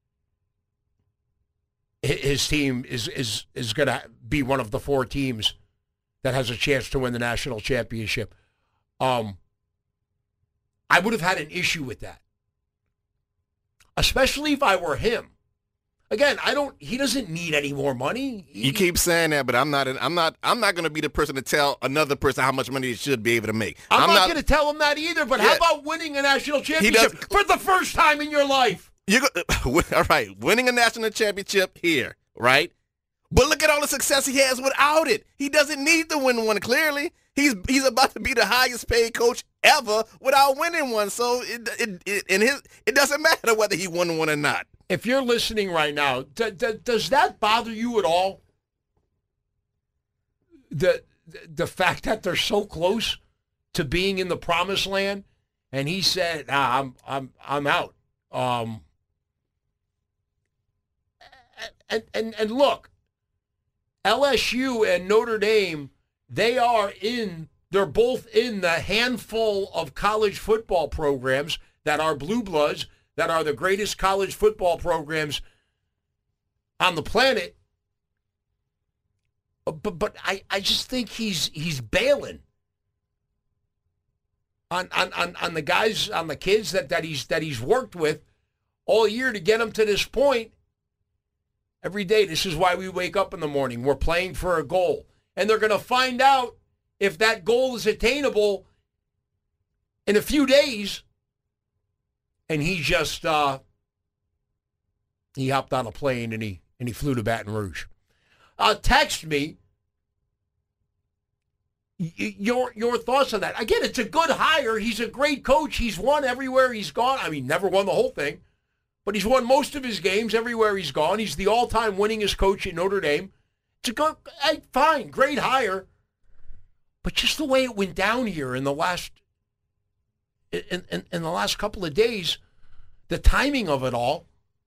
his team is is is going to be one of the four teams that has a chance to win the national championship. Um, I would have had an issue with that, especially if I were him. Again, I don't. He doesn't need any more money. He, you keep saying that, but I'm not. I'm not. I'm not going to be the person to tell another person how much money he should be able to make. I'm, I'm not, not going to tell him that either. But yeah. how about winning a national championship for the first time in your life? You go, all right, winning a national championship here, right? But look at all the success he has without it. He doesn't need to win one, clearly. He's he's about to be the highest paid coach ever without winning one. So it it, it, in his, it doesn't matter whether he won one or not. If you're listening right now, d- d- does that bother you at all? The, the fact that they're so close to being in the promised land, and he said, nah, I'm I'm I'm out. Um And, and and look, L S U and Notre Dame, they are in, they're both in the handful of college football programs that are blue bloods, that are the greatest college football programs on the planet. But but I, I just think he's he's bailing on, on, on, on the guys, on the kids that, that he's that he's worked with all year to get them to this point. Every day, this is why we wake up in the morning. We're playing for a goal. And they're going to find out if that goal is attainable in a few days. And he just, uh, he hopped on a plane and he and he flew to Baton Rouge. Uh, text me y- your your thoughts on that. Again, it's a good hire. He's a great coach. He's won everywhere he's gone. I mean, never won the whole thing, but he's won most of his games everywhere he's gone. He's the all-time winningest coach at Notre Dame. It's a good, hey, fine, great hire. But just the way it went down here in the last in, in, in the last couple of days, the timing of it all,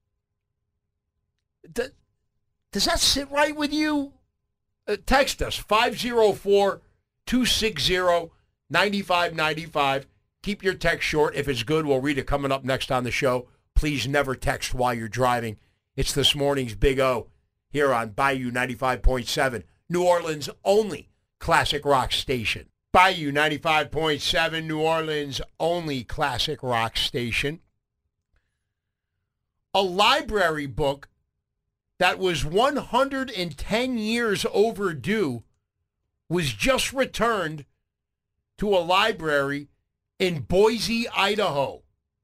does, does that sit right with you? Uh, text us, five oh four, two six zero, nine five nine five. Keep your text short. If it's good, we'll read it coming up next on the show. Please never text while you're driving. It's this morning's Big O here on Bayou ninety-five point seven, New Orleans' only classic rock station. Bayou ninety-five point seven, New Orleans' only classic rock station. A library book that was one hundred ten years overdue was just returned to a library in Boise, Idaho.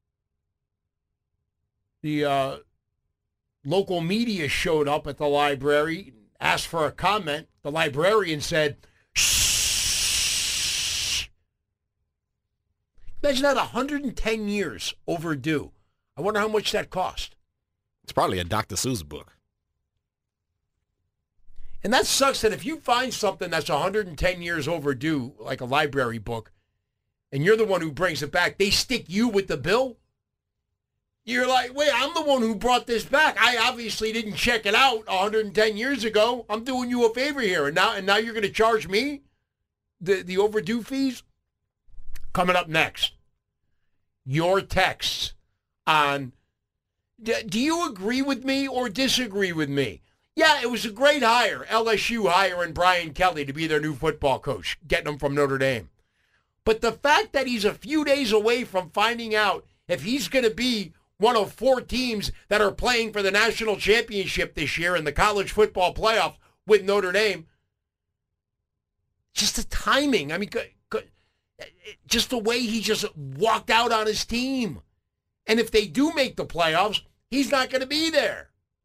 The uh, local media showed up at the library, asked for a comment. The librarian said, shh. Imagine that, one hundred ten years overdue. I wonder how much that cost. It's probably a Doctor Seuss book. And that sucks that if you find something that's one hundred ten years overdue, like a library book, and you're the one who brings it back, they stick you with the bill. You're like, wait, I'm the one who brought this back. I obviously didn't check it out one hundred ten years ago. I'm doing you a favor here. And now and now you're going to charge me the, the overdue fees? Coming up next, your texts on, do you agree with me or disagree with me? Yeah, it was a great hire, L S U hiring Brian Kelly to be their new football coach, getting him from Notre Dame. But the fact that he's a few days away from finding out if he's going to be one of four teams that are playing for the national championship this year in the college football playoffs with Notre Dame, just the timing. I mean, just the way he just walked out on his team. And if they do make the playoffs, he's not going to be there.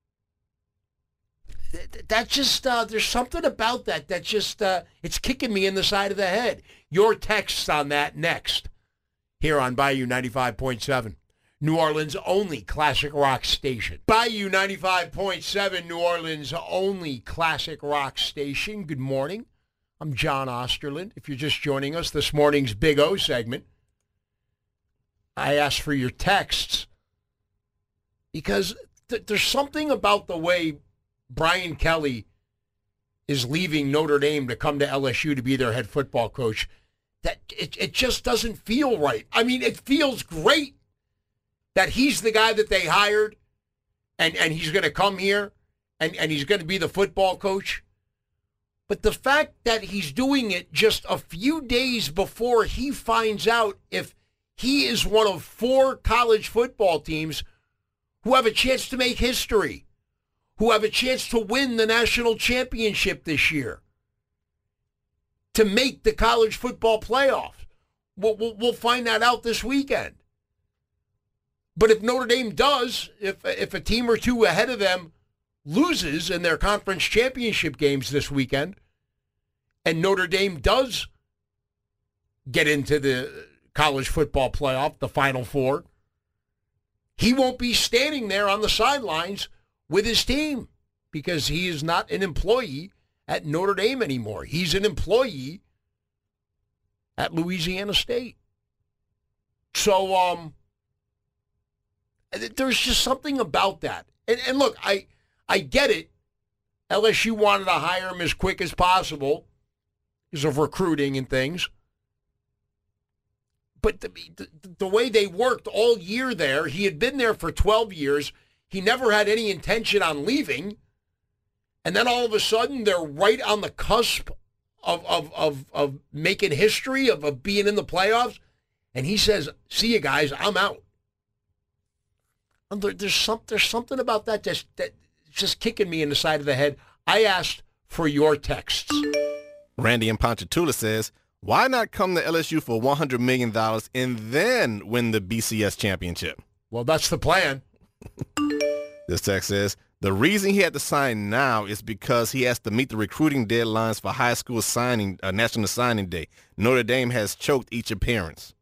That just, uh, there's something about that that just, uh, it's kicking me in the side of the head. Your texts on that next, here on Bayou ninety-five point seven, New Orleans' only classic rock station. Bayou ninety-five point seven, New Orleans' only classic rock station. Good morning. I'm John Osterland. If you're just joining us, this morning's Big O segment, I asked for your texts because th- there's something about the way Brian Kelly is leaving Notre Dame to come to L S U to be their head football coach that it, it just doesn't feel right. I mean, it feels great that he's the guy that they hired and, and he's going to come here and, and he's going to be the football coach. But the fact that he's doing it just a few days before he finds out if he is one of four college football teams who have a chance to make history, who have a chance to win the national championship this year, to make the college football playoffs. We'll, we'll, we'll find that out this weekend. But if Notre Dame does, if if a team or two ahead of them loses in their conference championship games this weekend, and Notre Dame does get into the college football playoff, the Final Four, he won't be standing there on the sidelines with his team because he is not an employee at Notre Dame anymore. He's an employee at Louisiana State. So um, there's just something about that. And, and look, I I get it. L S U wanted to hire him as quick as possible because of recruiting and things. But the, the, the way they worked all year there, he had been there for twelve years. He never had any intention on leaving. And then all of a sudden, they're right on the cusp of of of, of making history, of, of being in the playoffs. And he says, see you guys, I'm out. And there, there's, some, there's something about that that's that just kicking me in the side of the head. I asked for your texts. Randy in Ponchatoula says, why not come to L S U for one hundred million dollars and then win the B C S championship? Well, that's the plan. This text says, the reason he had to sign now is because he has to meet the recruiting deadlines for high school signing, uh, National Signing Day. Notre Dame has choked each appearance.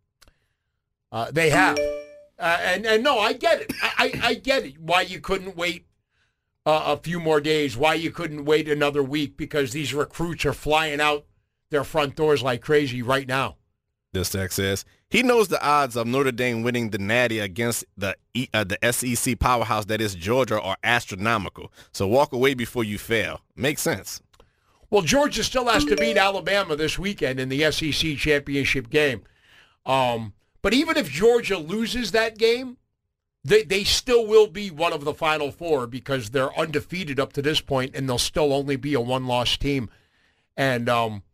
Uh, they have. Uh, and, and no, I get it. I, I, I get it. Why you couldn't wait uh, a few more days, why you couldn't wait another week, because these recruits are flying out their front doors like crazy right now. This text says, he knows the odds of Notre Dame winning the Natty against the e, uh, the S E C powerhouse that is Georgia are astronomical. So walk away before you fail. Makes sense. Well, Georgia still has to beat Alabama this weekend in the S E C championship game. Um, but even if Georgia loses that game, they, they still will be one of the Final Four because they're undefeated up to this point, and they'll still only be a one-loss team. And, um,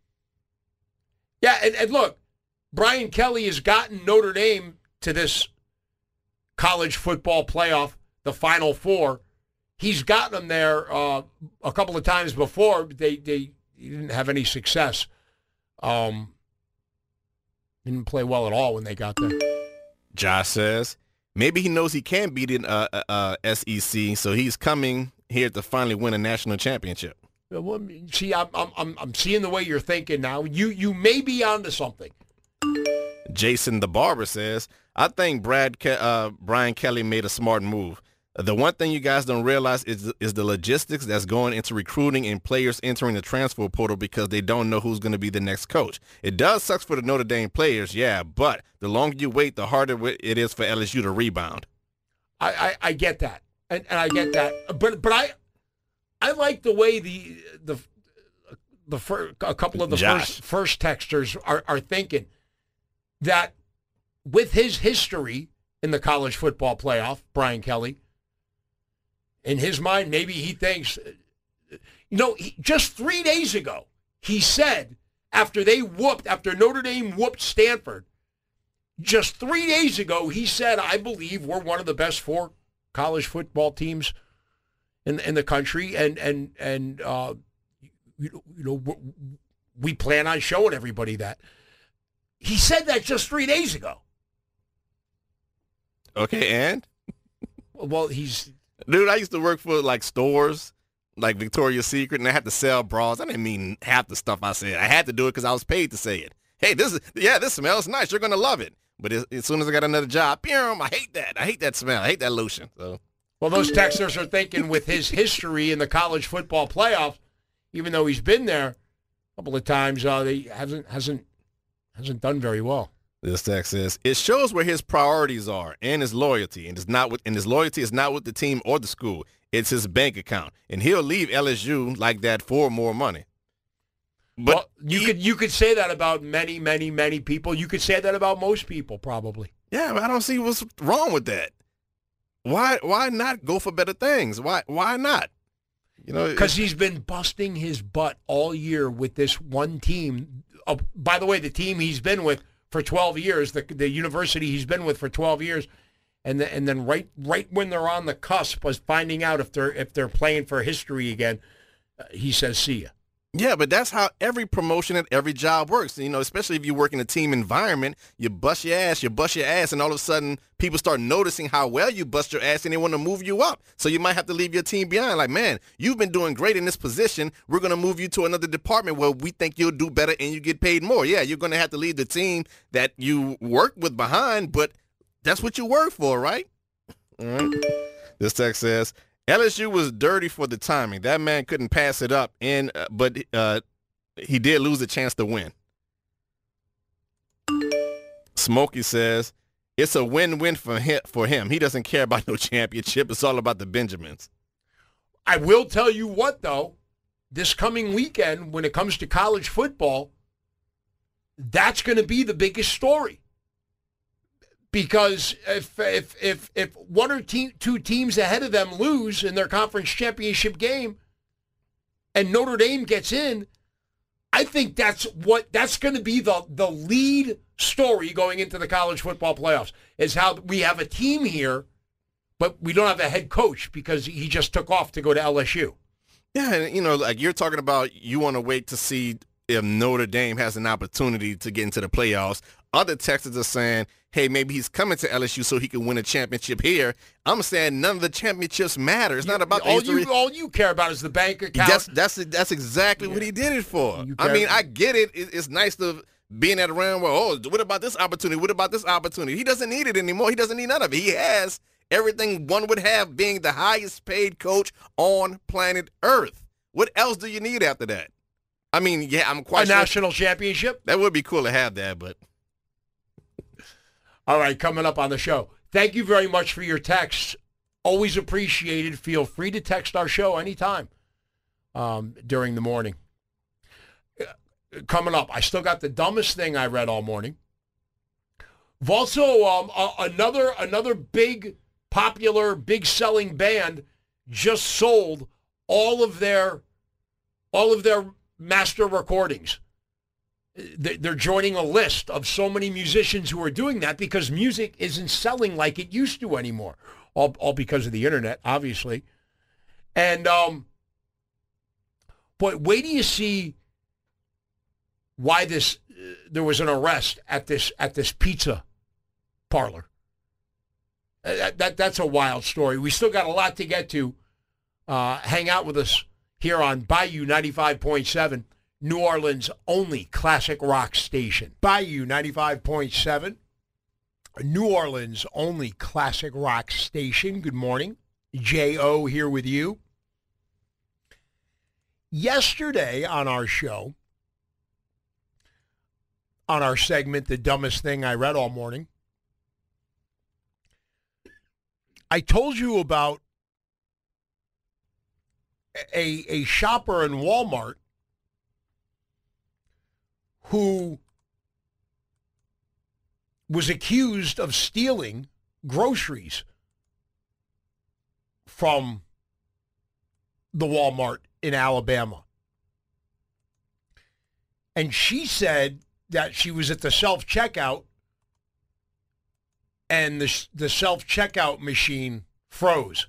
yeah, and, and look, Brian Kelly has gotten Notre Dame to this college football playoff, the Final Four. He's gotten them there uh, a couple of times before. But they they didn't have any success. Um, didn't play well at all when they got there. Josh says, maybe he knows he can beat an uh, uh, S E C, so he's coming here to finally win a national championship. Well, see, I'm I'm I'm seeing the way you're thinking now. You you may be onto something. Jason the Barber says, I think Brad Ke- uh, Brian Kelly made a smart move. The one thing you guys don't realize is is the logistics that's going into recruiting and players entering the transfer portal because they don't know who's going to be the next coach. It does suck for the Notre Dame players, yeah, but the longer you wait, the harder it is for L S U to rebound. I, I, I get that, and, and I get that, but but I I like the way the the the fir- a couple of the Josh. first first texters are, are thinking that with his history in the college football playoff, Brian Kelly, in his mind, maybe he thinks, you know, he, just three days ago, he said after they whooped, after Notre Dame whooped Stanford, just three days ago, he said, I believe we're one of the best four college football teams in in the country, and and and uh, you, you know we plan on showing everybody that. He said that just three days ago. Okay, and? Well, he's... Dude, I used to work for, like, stores, like Victoria's Secret, and I had to sell bras. I didn't mean half the stuff I said. I had to do it because I was paid to say it. Hey, this is, yeah, this smells nice. You're going to love it. But as, as soon as I got another job, I hate that. I hate that smell. I hate that lotion. So, well, those texters are thinking with his history in the college football playoffs, even though he's been there a couple of times, uh, he hasn't hasn't hasn't done very well. This text says, it shows where his priorities are and his loyalty, and it's not with, and his loyalty is not with the team or the school. It's his bank account, and he'll leave L S U like that for more money. But well, you he, could you could say that about many, many, many people. You could say that about most people, probably. Yeah, but I don't see what's wrong with that. Why why not go for better things? Why why not? You know, because he's been busting his butt all year with this one team. Uh, by the way, the team he's been with for twelve years, the the university he's been with for twelve years, and the, and then right right when they're on the cusp of finding out if they're if they're playing for history again, uh, he says, "See ya." Yeah, but that's how every promotion at every job works. You know, especially if you work in a team environment, you bust your ass, you bust your ass, and all of a sudden people start noticing how well you bust your ass and they want to move you up. So you might have to leave your team behind. Like, man, you've been doing great in this position. We're going to move you to another department where we think you'll do better and you get paid more. Yeah, you're going to have to leave the team that you work with behind, but that's what you work for, right? All right. This text says, L S U was dirty for the timing. That man couldn't pass it up, and uh, but uh, he did lose a chance to win. Smokey says, it's a win-win for him, for him. He doesn't care about no championship. It's all about the Benjamins. I will tell you what, though. This coming weekend, when it comes to college football, that's going to be the biggest story. Because if if if if one or te- two teams ahead of them lose in their conference championship game, and Notre Dame gets in, I think that's what that's going to be the the lead story going into the college football playoffs. Is how we have a team here, but we don't have a head coach because he just took off to go to L S U. Yeah, and you know, like you're talking about, you want to wait to see if Notre Dame has an opportunity to get into the playoffs. Other Texans are saying, hey, maybe he's coming to L S U so he can win a championship here. I'm saying none of the championships matter. It's You- not about the all history. you all you care about is the bank account. That's that's that's exactly what he did it for. You I care- mean, I get it. It- It's nice to be in that realm where, oh, what about this opportunity? What about this opportunity? He doesn't need it anymore. He doesn't need none of it. He has everything one would have being the highest paid coach on planet Earth. What else do you need after that? I mean, yeah, I'm a quite sure national championship. that would be cool to have that, but All right, coming up on the show. Thank you very much for your texts. Always appreciated. Feel free to text our show anytime um, during the morning. Uh, Coming up, I still got the dumbest thing I read all morning. I've also, um, a- another another big, popular, big selling band just sold all of their all of their master recordings. They- They're joining a list of so many musicians who are doing that because music isn't selling like it used to anymore. All, all because of the internet, obviously. And, um, but wait till you see why this, uh, there was an arrest at this, at this pizza parlor. Uh, That, that, that's a wild story. We still got a lot to get to. Uh, hang out with us here on Bayou ninety-five point seven. New Orleans' only classic rock station. Bayou ninety-five point seven, New Orleans' only classic rock station. Good morning. J O here with you. Yesterday on our show, on our segment, The Dumbest Thing I Read All Morning, I told you about a, a shopper in Walmart who was accused of stealing groceries from the Walmart in Alabama. And she said that she was at the self-checkout and the, the self-checkout machine froze.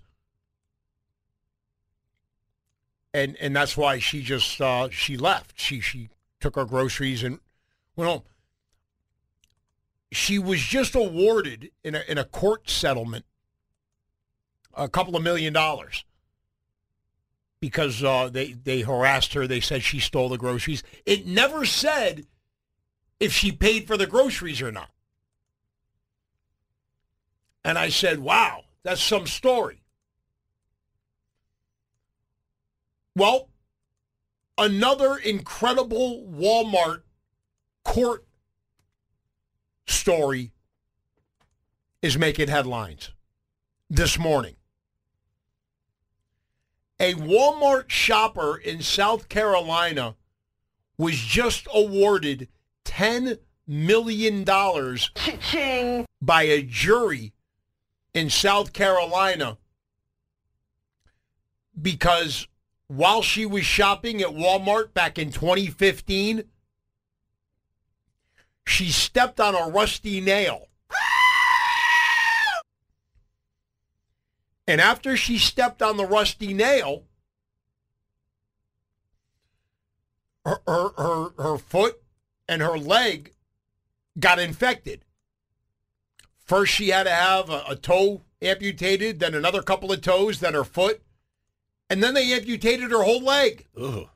And and that's why she just, uh, she left. She, she took her groceries and went home. She was just awarded in a, in a court settlement a couple of million dollars because uh, they, they harassed her. They said she stole the groceries. It never said if she paid for the groceries or not. And I said, wow, that's some story. Well, another incredible Walmart court story is making headlines this morning. A Walmart shopper in South Carolina was just awarded ten million dollars by a jury in South Carolina because while she was shopping at Walmart back in twenty fifteen, she stepped on a rusty nail. And after she stepped on the rusty nail, her, her, her, her foot and her leg got infected. First, she had to have a, a toe amputated, then another couple of toes, then her foot. And then they amputated her whole leg. ugh.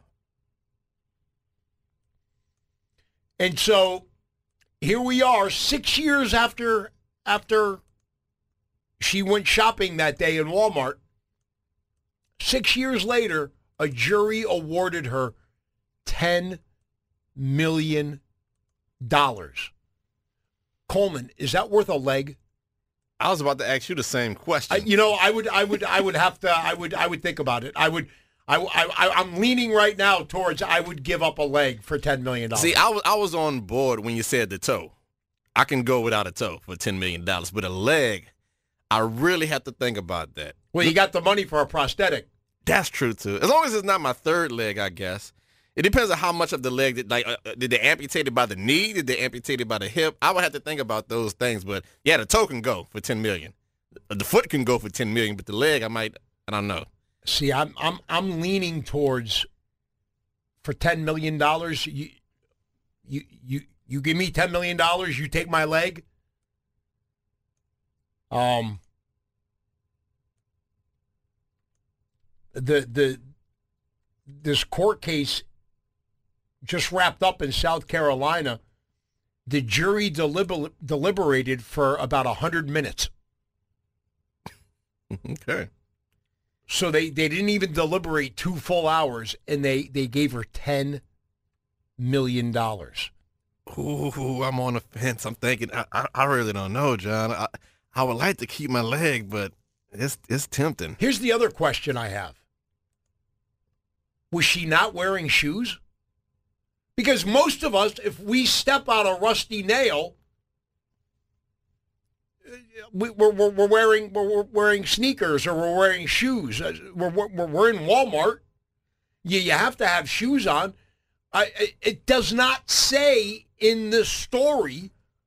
And so here we are, six years after after she went shopping that day in Walmart. Six years later, a jury awarded her ten million dollars. Coleman, is that worth a leg? I was about to ask you the same question. I, you know, I would, I would, I would have to, I would, I would think about it. I would, I, I, I'm leaning right now towards I would give up a leg for ten million dollars. See, I was I was on board when you said the toe. I can go without a toe for ten million dollars, but a leg, I really have to think about that. Well, you got the money for a prosthetic. That's true too. As long as it's not my third leg, I guess. It depends on how much of the leg did like uh, did they amputate it by the knee? Did they amputate it by the hip? I would have to think about those things. But yeah, the toe can go for ten million. The foot can go for ten million, but the leg, I might, I don't know. See, I'm I'm I'm leaning towards for ten million dollars, you, you, you, you give me ten million dollars, you take my leg? Um, the, the, this court case just wrapped up in South Carolina. The jury deliber- deliberated for about one hundred minutes. Okay. So they, they didn't even deliberate two full hours, and they, they gave her ten million dollars. Ooh, I'm on the fence. I'm thinking, I, I, I really don't know, John. I, I would like to keep my leg, but it's it's tempting. Here's the other question I have. Was she not wearing shoes? Because most of us, if we step on a rusty nail, we, we're, we're, we're wearing we're, we're wearing sneakers or we're wearing shoes. We're, we're, we're in Walmart. You, you have to have shoes on. I, it does not say in the story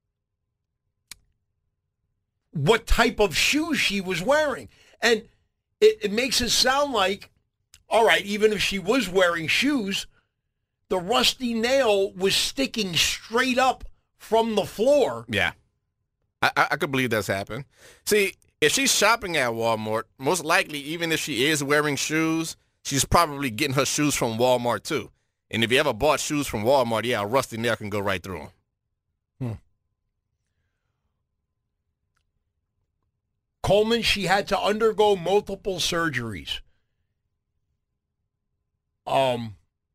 what type of shoes she was wearing. And it, it makes it sound like, all right, even if she was wearing shoes, the rusty nail was sticking straight up from the floor. Yeah. I, I, I could believe that's happened. See, if she's shopping at Walmart, most likely, even if she is wearing shoes, she's probably getting her shoes from Walmart too. And if you ever bought shoes from Walmart, yeah, a rusty nail can go right through them. Hmm. Coleman, she had to undergo multiple surgeries. Um,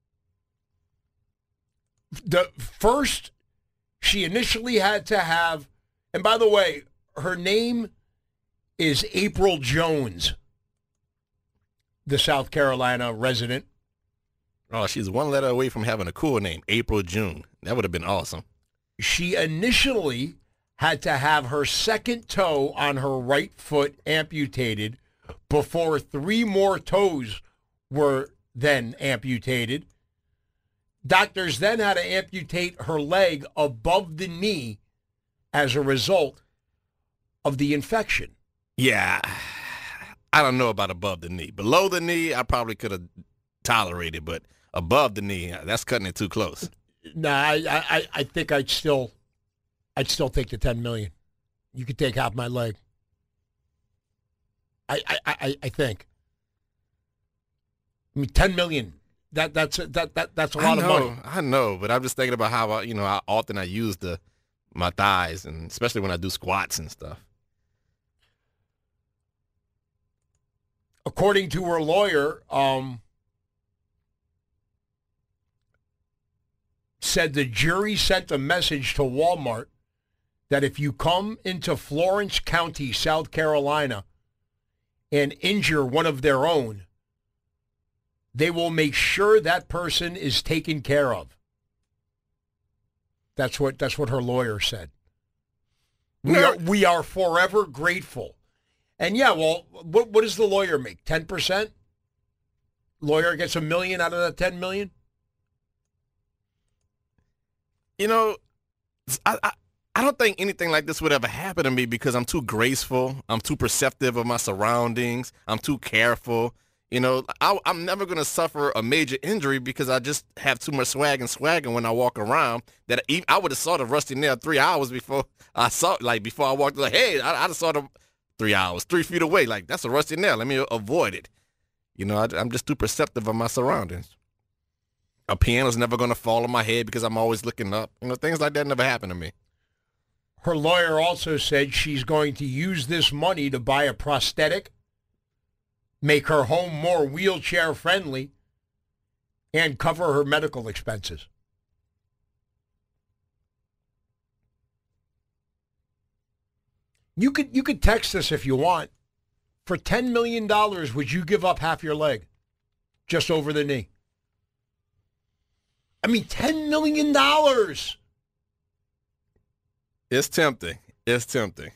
the first, she initially had to have, and by the way, her name is April Jones, the South Carolina resident. Oh, she's one letter away from having a cool name, April June. That would have been awesome. She initially had to have her second toe on her right foot amputated before three more toes were then amputated. Doctors then had to amputate her leg above the knee as a result of the infection. Yeah, I don't know about above the knee. Below the knee, I probably could have tolerated, but above the knee, that's cutting it too close. Nah, I, I, I think I'd still, I'd still take the ten million. You could take half my leg. I, I, I, I think. I mean, ten million. That that's that that that's a lot I know, of money. I know, but I'm just thinking about how I, you know how often I use the my thighs, and especially when I do squats and stuff. According to her lawyer, um, said the jury sent a message to Walmart that if you come into Florence County, South Carolina, and injure one of their own, they will make sure that person is taken care of. That's what that's what her lawyer said. We are we are forever grateful. And yeah, well, what what does the lawyer make? ten percent? Lawyer gets a million out of that ten million? You know, I, I I don't think anything like this would ever happen to me because I'm too graceful. I'm too perceptive of my surroundings. I'm too careful. You know, I, I'm never going to suffer a major injury because I just have too much swag and swagger when I walk around. That I, I would have saw the rusty nail three hours before I saw, like before I walked. Like, hey, I, I saw the three hours, three feet away. Like that's a rusty nail. Let me avoid it. You know, I, I'm just too perceptive of my surroundings. A piano's never going to fall on my head because I'm always looking up. You know, things like that never happen to me. Her lawyer also said she's going to use this money to buy a prosthetic, make her home more wheelchair friendly, and cover her medical expenses. You could you could text us if you want. For ten million dollars, would you give up half your leg? Just over the knee. I mean, ten million dollars. It's tempting. It's tempting.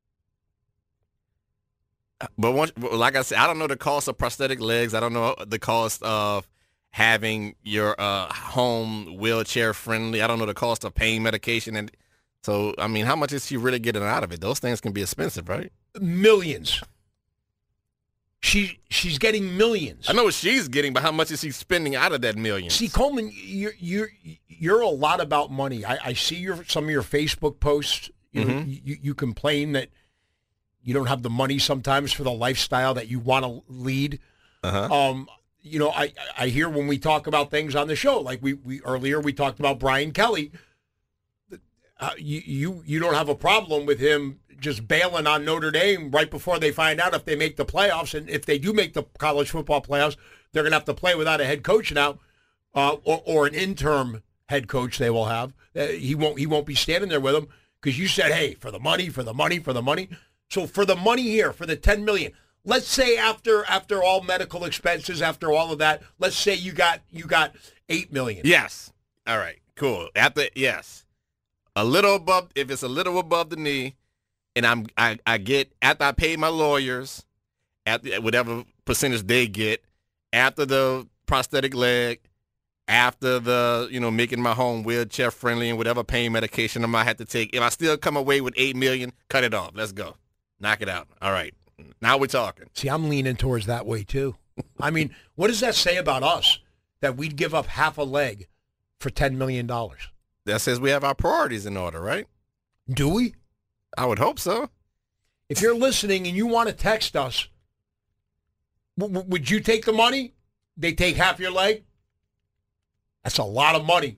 But once, like I said, I don't know the cost of prosthetic legs. I don't know the cost of having your uh, home wheelchair friendly. I don't know the cost of pain medication. And so, I mean, how much is she really getting out of it? Those things can be expensive, right? Millions. She she's getting millions. I know what she's getting, but how much is she spending out of that million? See, Coleman, you're you're you're a lot about money. I, I see your some of your Facebook posts. You, know, Mm-hmm. you you complain that you don't have the money sometimes for the lifestyle that you want to lead. Uh-huh. Um, you know, I I hear when we talk about things on the show, like we, we earlier we talked about Brian Kelly. Uh, you, you you don't have a problem with him just bailing on Notre Dame right before they find out if they make the playoffs, and if they do make the college football playoffs, they're going to have to play without a head coach now, uh, or, or an interim head coach they will have. Uh, he won't he won't be standing there with them because you said, hey, for the money, for the money, for the money. So for the money here, for the ten million dollars, let's say after after all medical expenses, after all of that, let's say you got you got eight million dollars. Yes. All right. Cool. After yes. A little above, if it's a little above the knee, and I'm I, I get after I pay my lawyers, after whatever percentage they get, after the prosthetic leg, after the you know making my home wheelchair friendly and whatever pain medication I might have to take, if I still come away with eight million, cut it off. Let's go, knock it out. All right, now we're talking. See, I'm leaning towards that way too. I mean, what does that say about us that we'd give up half a leg for ten million dollars? That says we have our priorities in order, right? Do we? I would hope so. If you're listening and you want to text us, w- w- would you take the money? They take half your leg? That's a lot of money.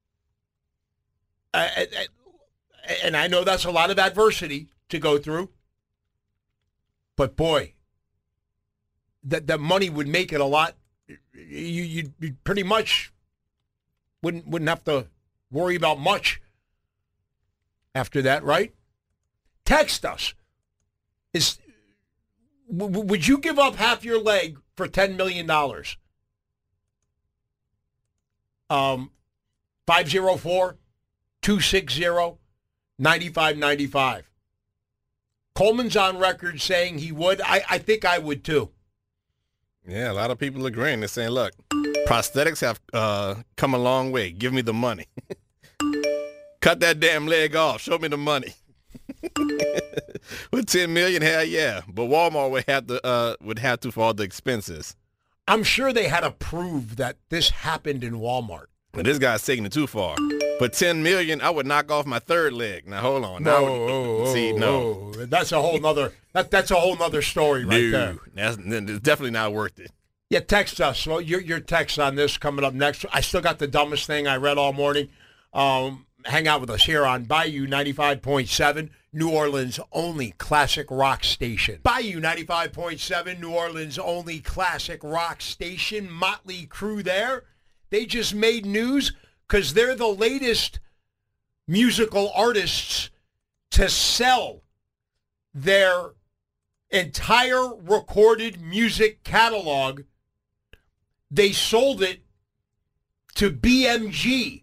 Uh, uh, uh, and I know that's a lot of adversity to go through. But boy, that that money would make it a lot. You you you pretty much wouldn't wouldn't have to worry about much after that, right? Text us. Is w- would you give up half your leg for ten million dollars? Um, five oh four, two six zero, nine five nine five. Coleman's on record saying he would. I, I think I would too. Yeah, a lot of people agreeing. They're saying, look, prosthetics have uh, come a long way. Give me the money. Cut that damn leg off. Show me the money. With ten million dollars, hell yeah. But Walmart would have to uh, would have to for all the expenses. I'm sure they had to prove that this happened in Walmart. But this guy's taking it too far. For ten million dollars, I would knock off my third leg. Now hold on. Now, No, oh, see, oh, no, oh. That's a whole nother. That that's a whole nother story right no, there. that's it's definitely not worth it. Yeah, text us. Well, your your text on this coming up next. I still got the dumbest thing I read all morning. Um, hang out with us here on Bayou ninety-five point seven, New Orleans' only classic rock station. Bayou ninety-five point seven, New Orleans' only classic rock station. Motley Crue there. They just made news because they're the latest musical artists to sell their entire recorded music catalog. They sold it to B M G.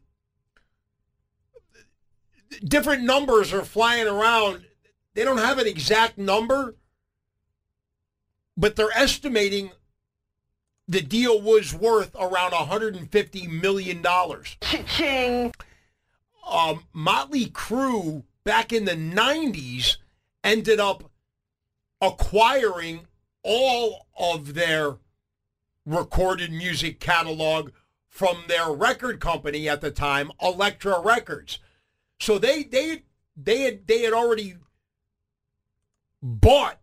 Different numbers are flying around. They don't have an exact number, but they're estimating the deal was worth around one hundred fifty million dollars. Cha-ching. Um, Motley Crue, back in the nineties, ended up acquiring all of their recorded music catalog from their record company at the time, Elektra Records. So they they they had they had already bought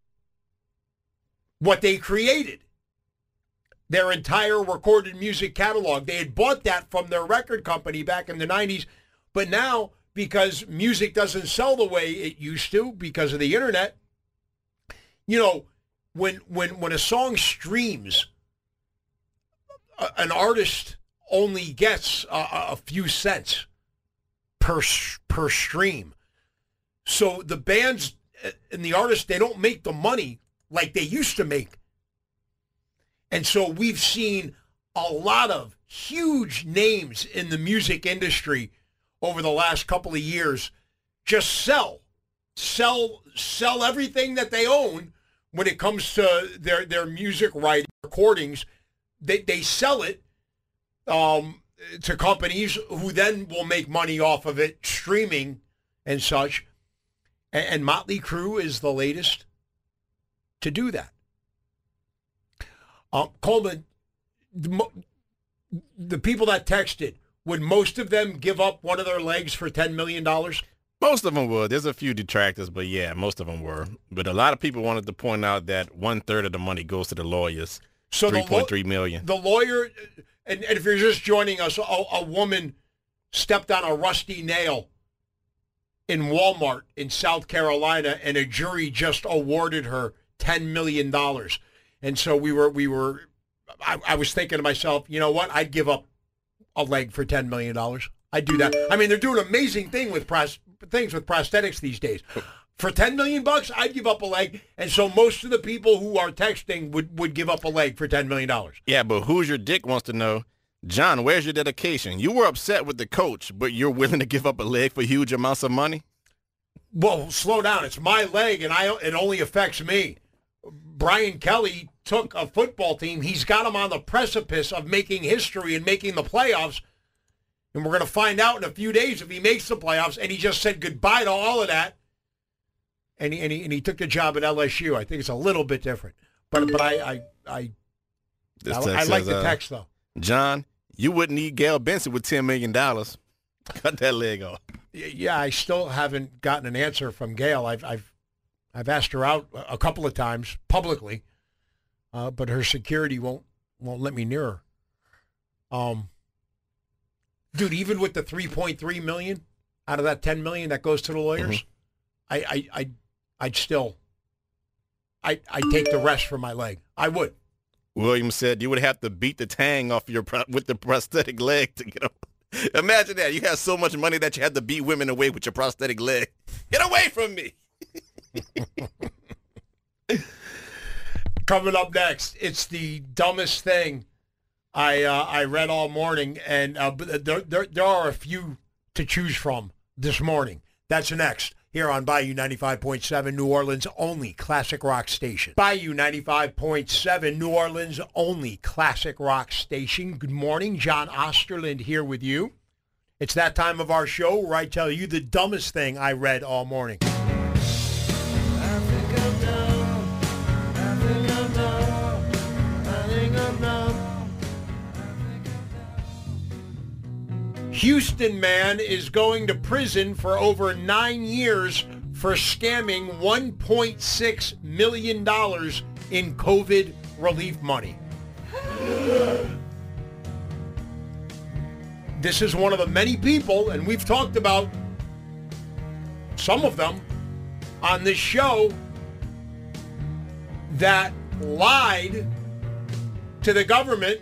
what they created. Their entire recorded music catalog. They had bought that from their record company back in the nineties. But now, because music doesn't sell the way it used to because of the internet, you know, when when when a song streams, a, an artist only gets a, a few cents per per stream. So the bands and the artists, they don't make the money like they used to make. And so we've seen a lot of huge names in the music industry over the last couple of years just sell, sell, sell everything that they own when it comes to their, their music writing recordings. They they sell it um, to companies who then will make money off of it, streaming and such. And, and Motley Crue is the latest to do that. Um, Coleman, the, mo- the people that texted, would most of them give up one of their legs for ten million dollars? Most of them would. There's a few detractors, but yeah, most of them were. But a lot of people wanted to point out that one third of the money goes to the lawyers. So three point three million. The lawyer, and, and if you're just joining us, a, a woman stepped on a rusty nail in Walmart in South Carolina, and a jury just awarded her ten million dollars. And so we were, we were, I, I was thinking to myself, you know what? I'd give up a leg for ten million dollars. I'd do that. I mean, they're doing amazing thing with pros, things with prosthetics these days. For ten million bucks, I'd give up a leg. And so most of the people who are texting would, would give up a leg for ten million dollars. Yeah, but who's your dick wants to know, John, where's your dedication? You were upset with the coach, but you're willing to give up a leg for huge amounts of money? Well, slow down. It's my leg, and I it only affects me. Brian Kelly took a football team. He's got them on the precipice of making history and making the playoffs. And we're going to find out in a few days if he makes the playoffs. And he just said goodbye to all of that. And he, and he, and he took the job at L S U. I think it's a little bit different. But but I I I, This I, text I like says, the uh, text, though. John, you wouldn't need Gail Benson with ten million dollars. Cut that leg off. Yeah, I still haven't gotten an answer from Gail. I've I've I've asked her out a couple of times publicly, uh, but her security won't won't let me near her. Um, dude, even with the three point three million out of that ten million that goes to the lawyers, mm-hmm. I I I I'd still I I take the rest for my leg. I would. Williams said you would have to beat the tang off your pro- with the prosthetic leg to get them. Imagine that. You have so much money that you had to beat women away with your prosthetic leg. Get away from me. Coming up next, it's the dumbest thing I uh, I read all morning, and uh, there, there there are a few to choose from this morning. That's next here on Bayou ninety-five point seven, New Orleans' only classic rock station. Bayou ninety-five point seven, New Orleans' only classic rock station. Good morning, John Osterland here with you. It's that time of our show where I tell you the dumbest thing I read all morning. Houston man is going to prison for over nine years for scamming one point six million dollars in COVID relief money. This is one of the many people, and we've talked about some of them on this show, that lied to the government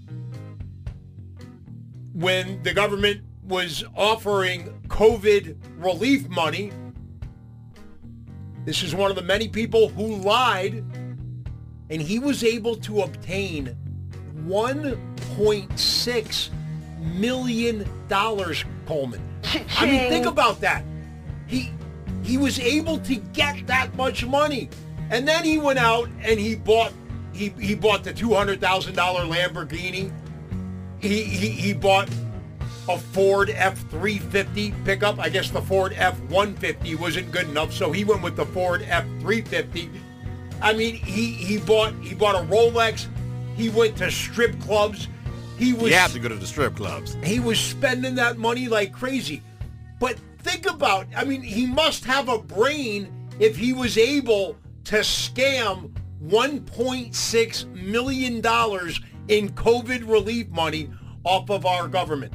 when the government was offering COVID relief money. This is one of the many people who lied, and he was able to obtain one point six million dollars, Coleman. I mean, think about that. He he was able to get that much money. And then he went out and he bought he, he bought the two hundred thousand dollars Lamborghini. He, he he bought a Ford F three fifty pickup. I guess the Ford F one fifty wasn't good enough, so he went with the Ford F three fifty. I mean, he, he bought he bought a Rolex. He went to strip clubs. He was You have to go to the strip clubs. He was spending that money like crazy. But think about, I mean, he must have a brain if he was able to scam one point six million dollars in COVID relief money off of our government.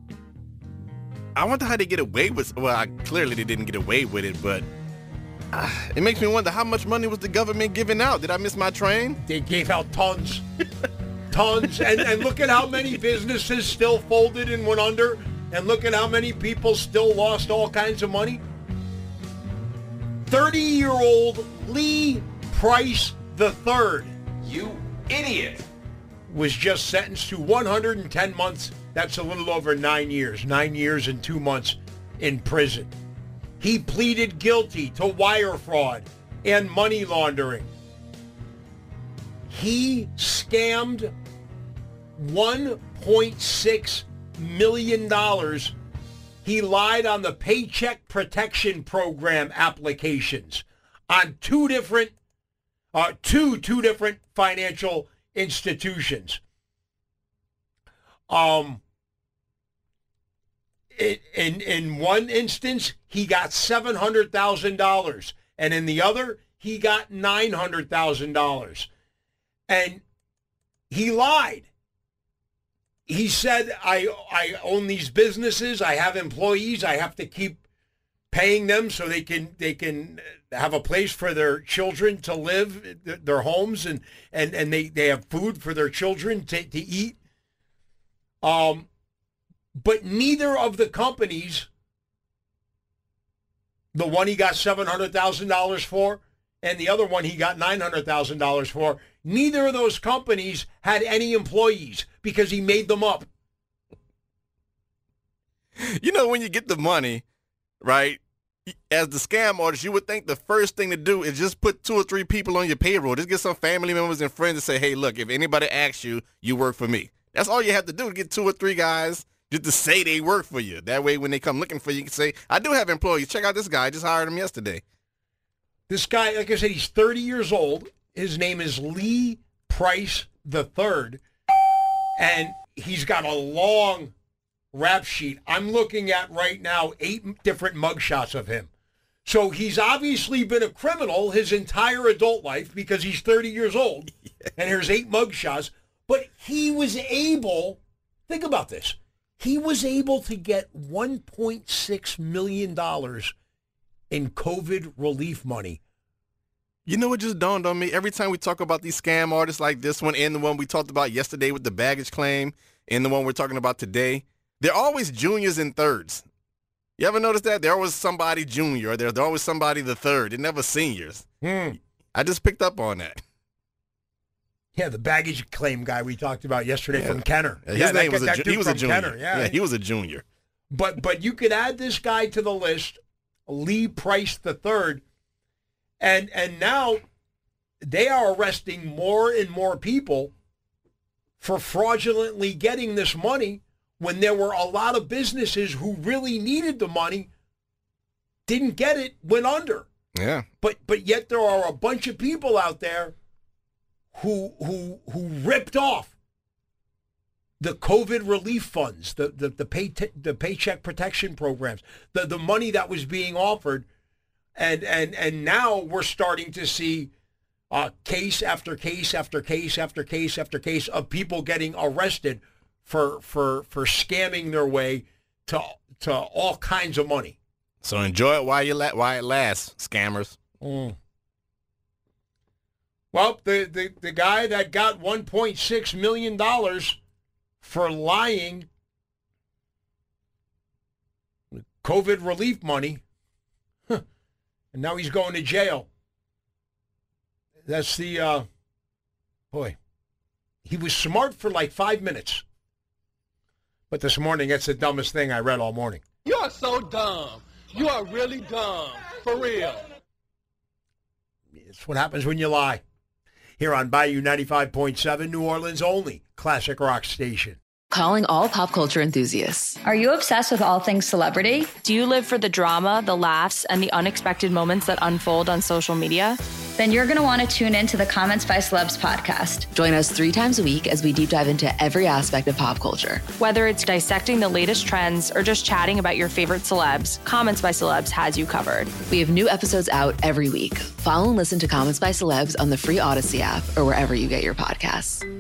I wonder how they get away with. Well, I, clearly they didn't get away with it, but uh, it makes me wonder how much money was the government giving out? Did I miss my train? They gave out tons, tons, and, and look at how many businesses still folded and went under, and look at how many people still lost all kinds of money. thirty-year-old Lee Price the third. You idiot. Was just sentenced to one hundred ten months. That's a little over nine years. Nine years and two months in prison. He pleaded guilty to wire fraud and money laundering. He scammed one point six million dollars. He lied on the Paycheck Protection Program applications on two different, uh, two, two different financial institutions. Um, in, in, in one instance, he got seven hundred thousand dollars. And in the other, he got nine hundred thousand dollars. And he lied. He said, I, I own these businesses. I have employees. I have to keep paying them so they can they can have a place for their children to live, their homes, and, and, and they, they have food for their children to, to eat. Um, but neither of the companies, the one he got seven hundred thousand dollars for and the other one he got nine hundred thousand dollars for, neither of those companies had any employees because he made them up. You know, when you get the money, right, as the scam artist, you would think the first thing to do is just put two or three people on your payroll. Just get some family members and friends to say, hey, look, if anybody asks you, you work for me. That's all you have to do, to get two or three guys just to say they work for you. That way, when they come looking for you, you can say, I do have employees. Check out this guy. I just hired him yesterday. This guy, like I said, he's thirty years old. His name is Lee Price the Third, and he's got a long rap sheet. I'm looking at right now eight different mugshots of him. So he's obviously been a criminal his entire adult life because he's thirty years old, yeah. And here's eight mugshots. But he was able, think about this, he was able to get one point six million dollars in COVID relief money. You know what just dawned on me? Every time we talk about these scam artists like this one and the one we talked about yesterday with the baggage claim and the one we're talking about today, they're always juniors and thirds. You ever notice that? They're always somebody junior or they're, they're always somebody the third. They're never seniors. Hmm. I just picked up on that. Yeah, the baggage claim guy we talked about yesterday yeah. from Kenner. His yeah, name that, was a, that he was a junior. Kenner, yeah. yeah, he was a junior. But but you could add this guy to the list, Lee Price the Third, and and now they are arresting more and more people for fraudulently getting this money when there were a lot of businesses who really needed the money, didn't get it, went under. Yeah. But but yet there are a bunch of people out there who who who ripped off the COVID relief funds, the the the pay t- the paycheck protection programs, the the money that was being offered, and and and now we're starting to see uh, case after case after case after case after case of people getting arrested for for for scamming their way to to all kinds of money. So enjoy it while you la- while it lasts, scammers. Mm. Well, the, the, the guy that got one point six million dollars for lying COVID relief money, huh, and now he's going to jail. That's the, uh, boy, he was smart for like five minutes. But this morning, that's the dumbest thing I read all morning. You are so dumb. You are really dumb. For real. It's what happens when you lie. Here on Bayou ninety-five point seven, New Orleans' only classic rock station. Calling all pop culture enthusiasts. Are you obsessed with all things celebrity? Do you live for the drama, the laughs, and the unexpected moments that unfold on social media? Then you're going to want to tune in to the Comments by Celebs podcast. Join us three times a week as we deep dive into every aspect of pop culture. Whether it's dissecting the latest trends or just chatting about your favorite celebs, Comments by Celebs has you covered. We have new episodes out every week. Follow and listen to Comments by Celebs on the free Odyssey app or wherever you get your podcasts.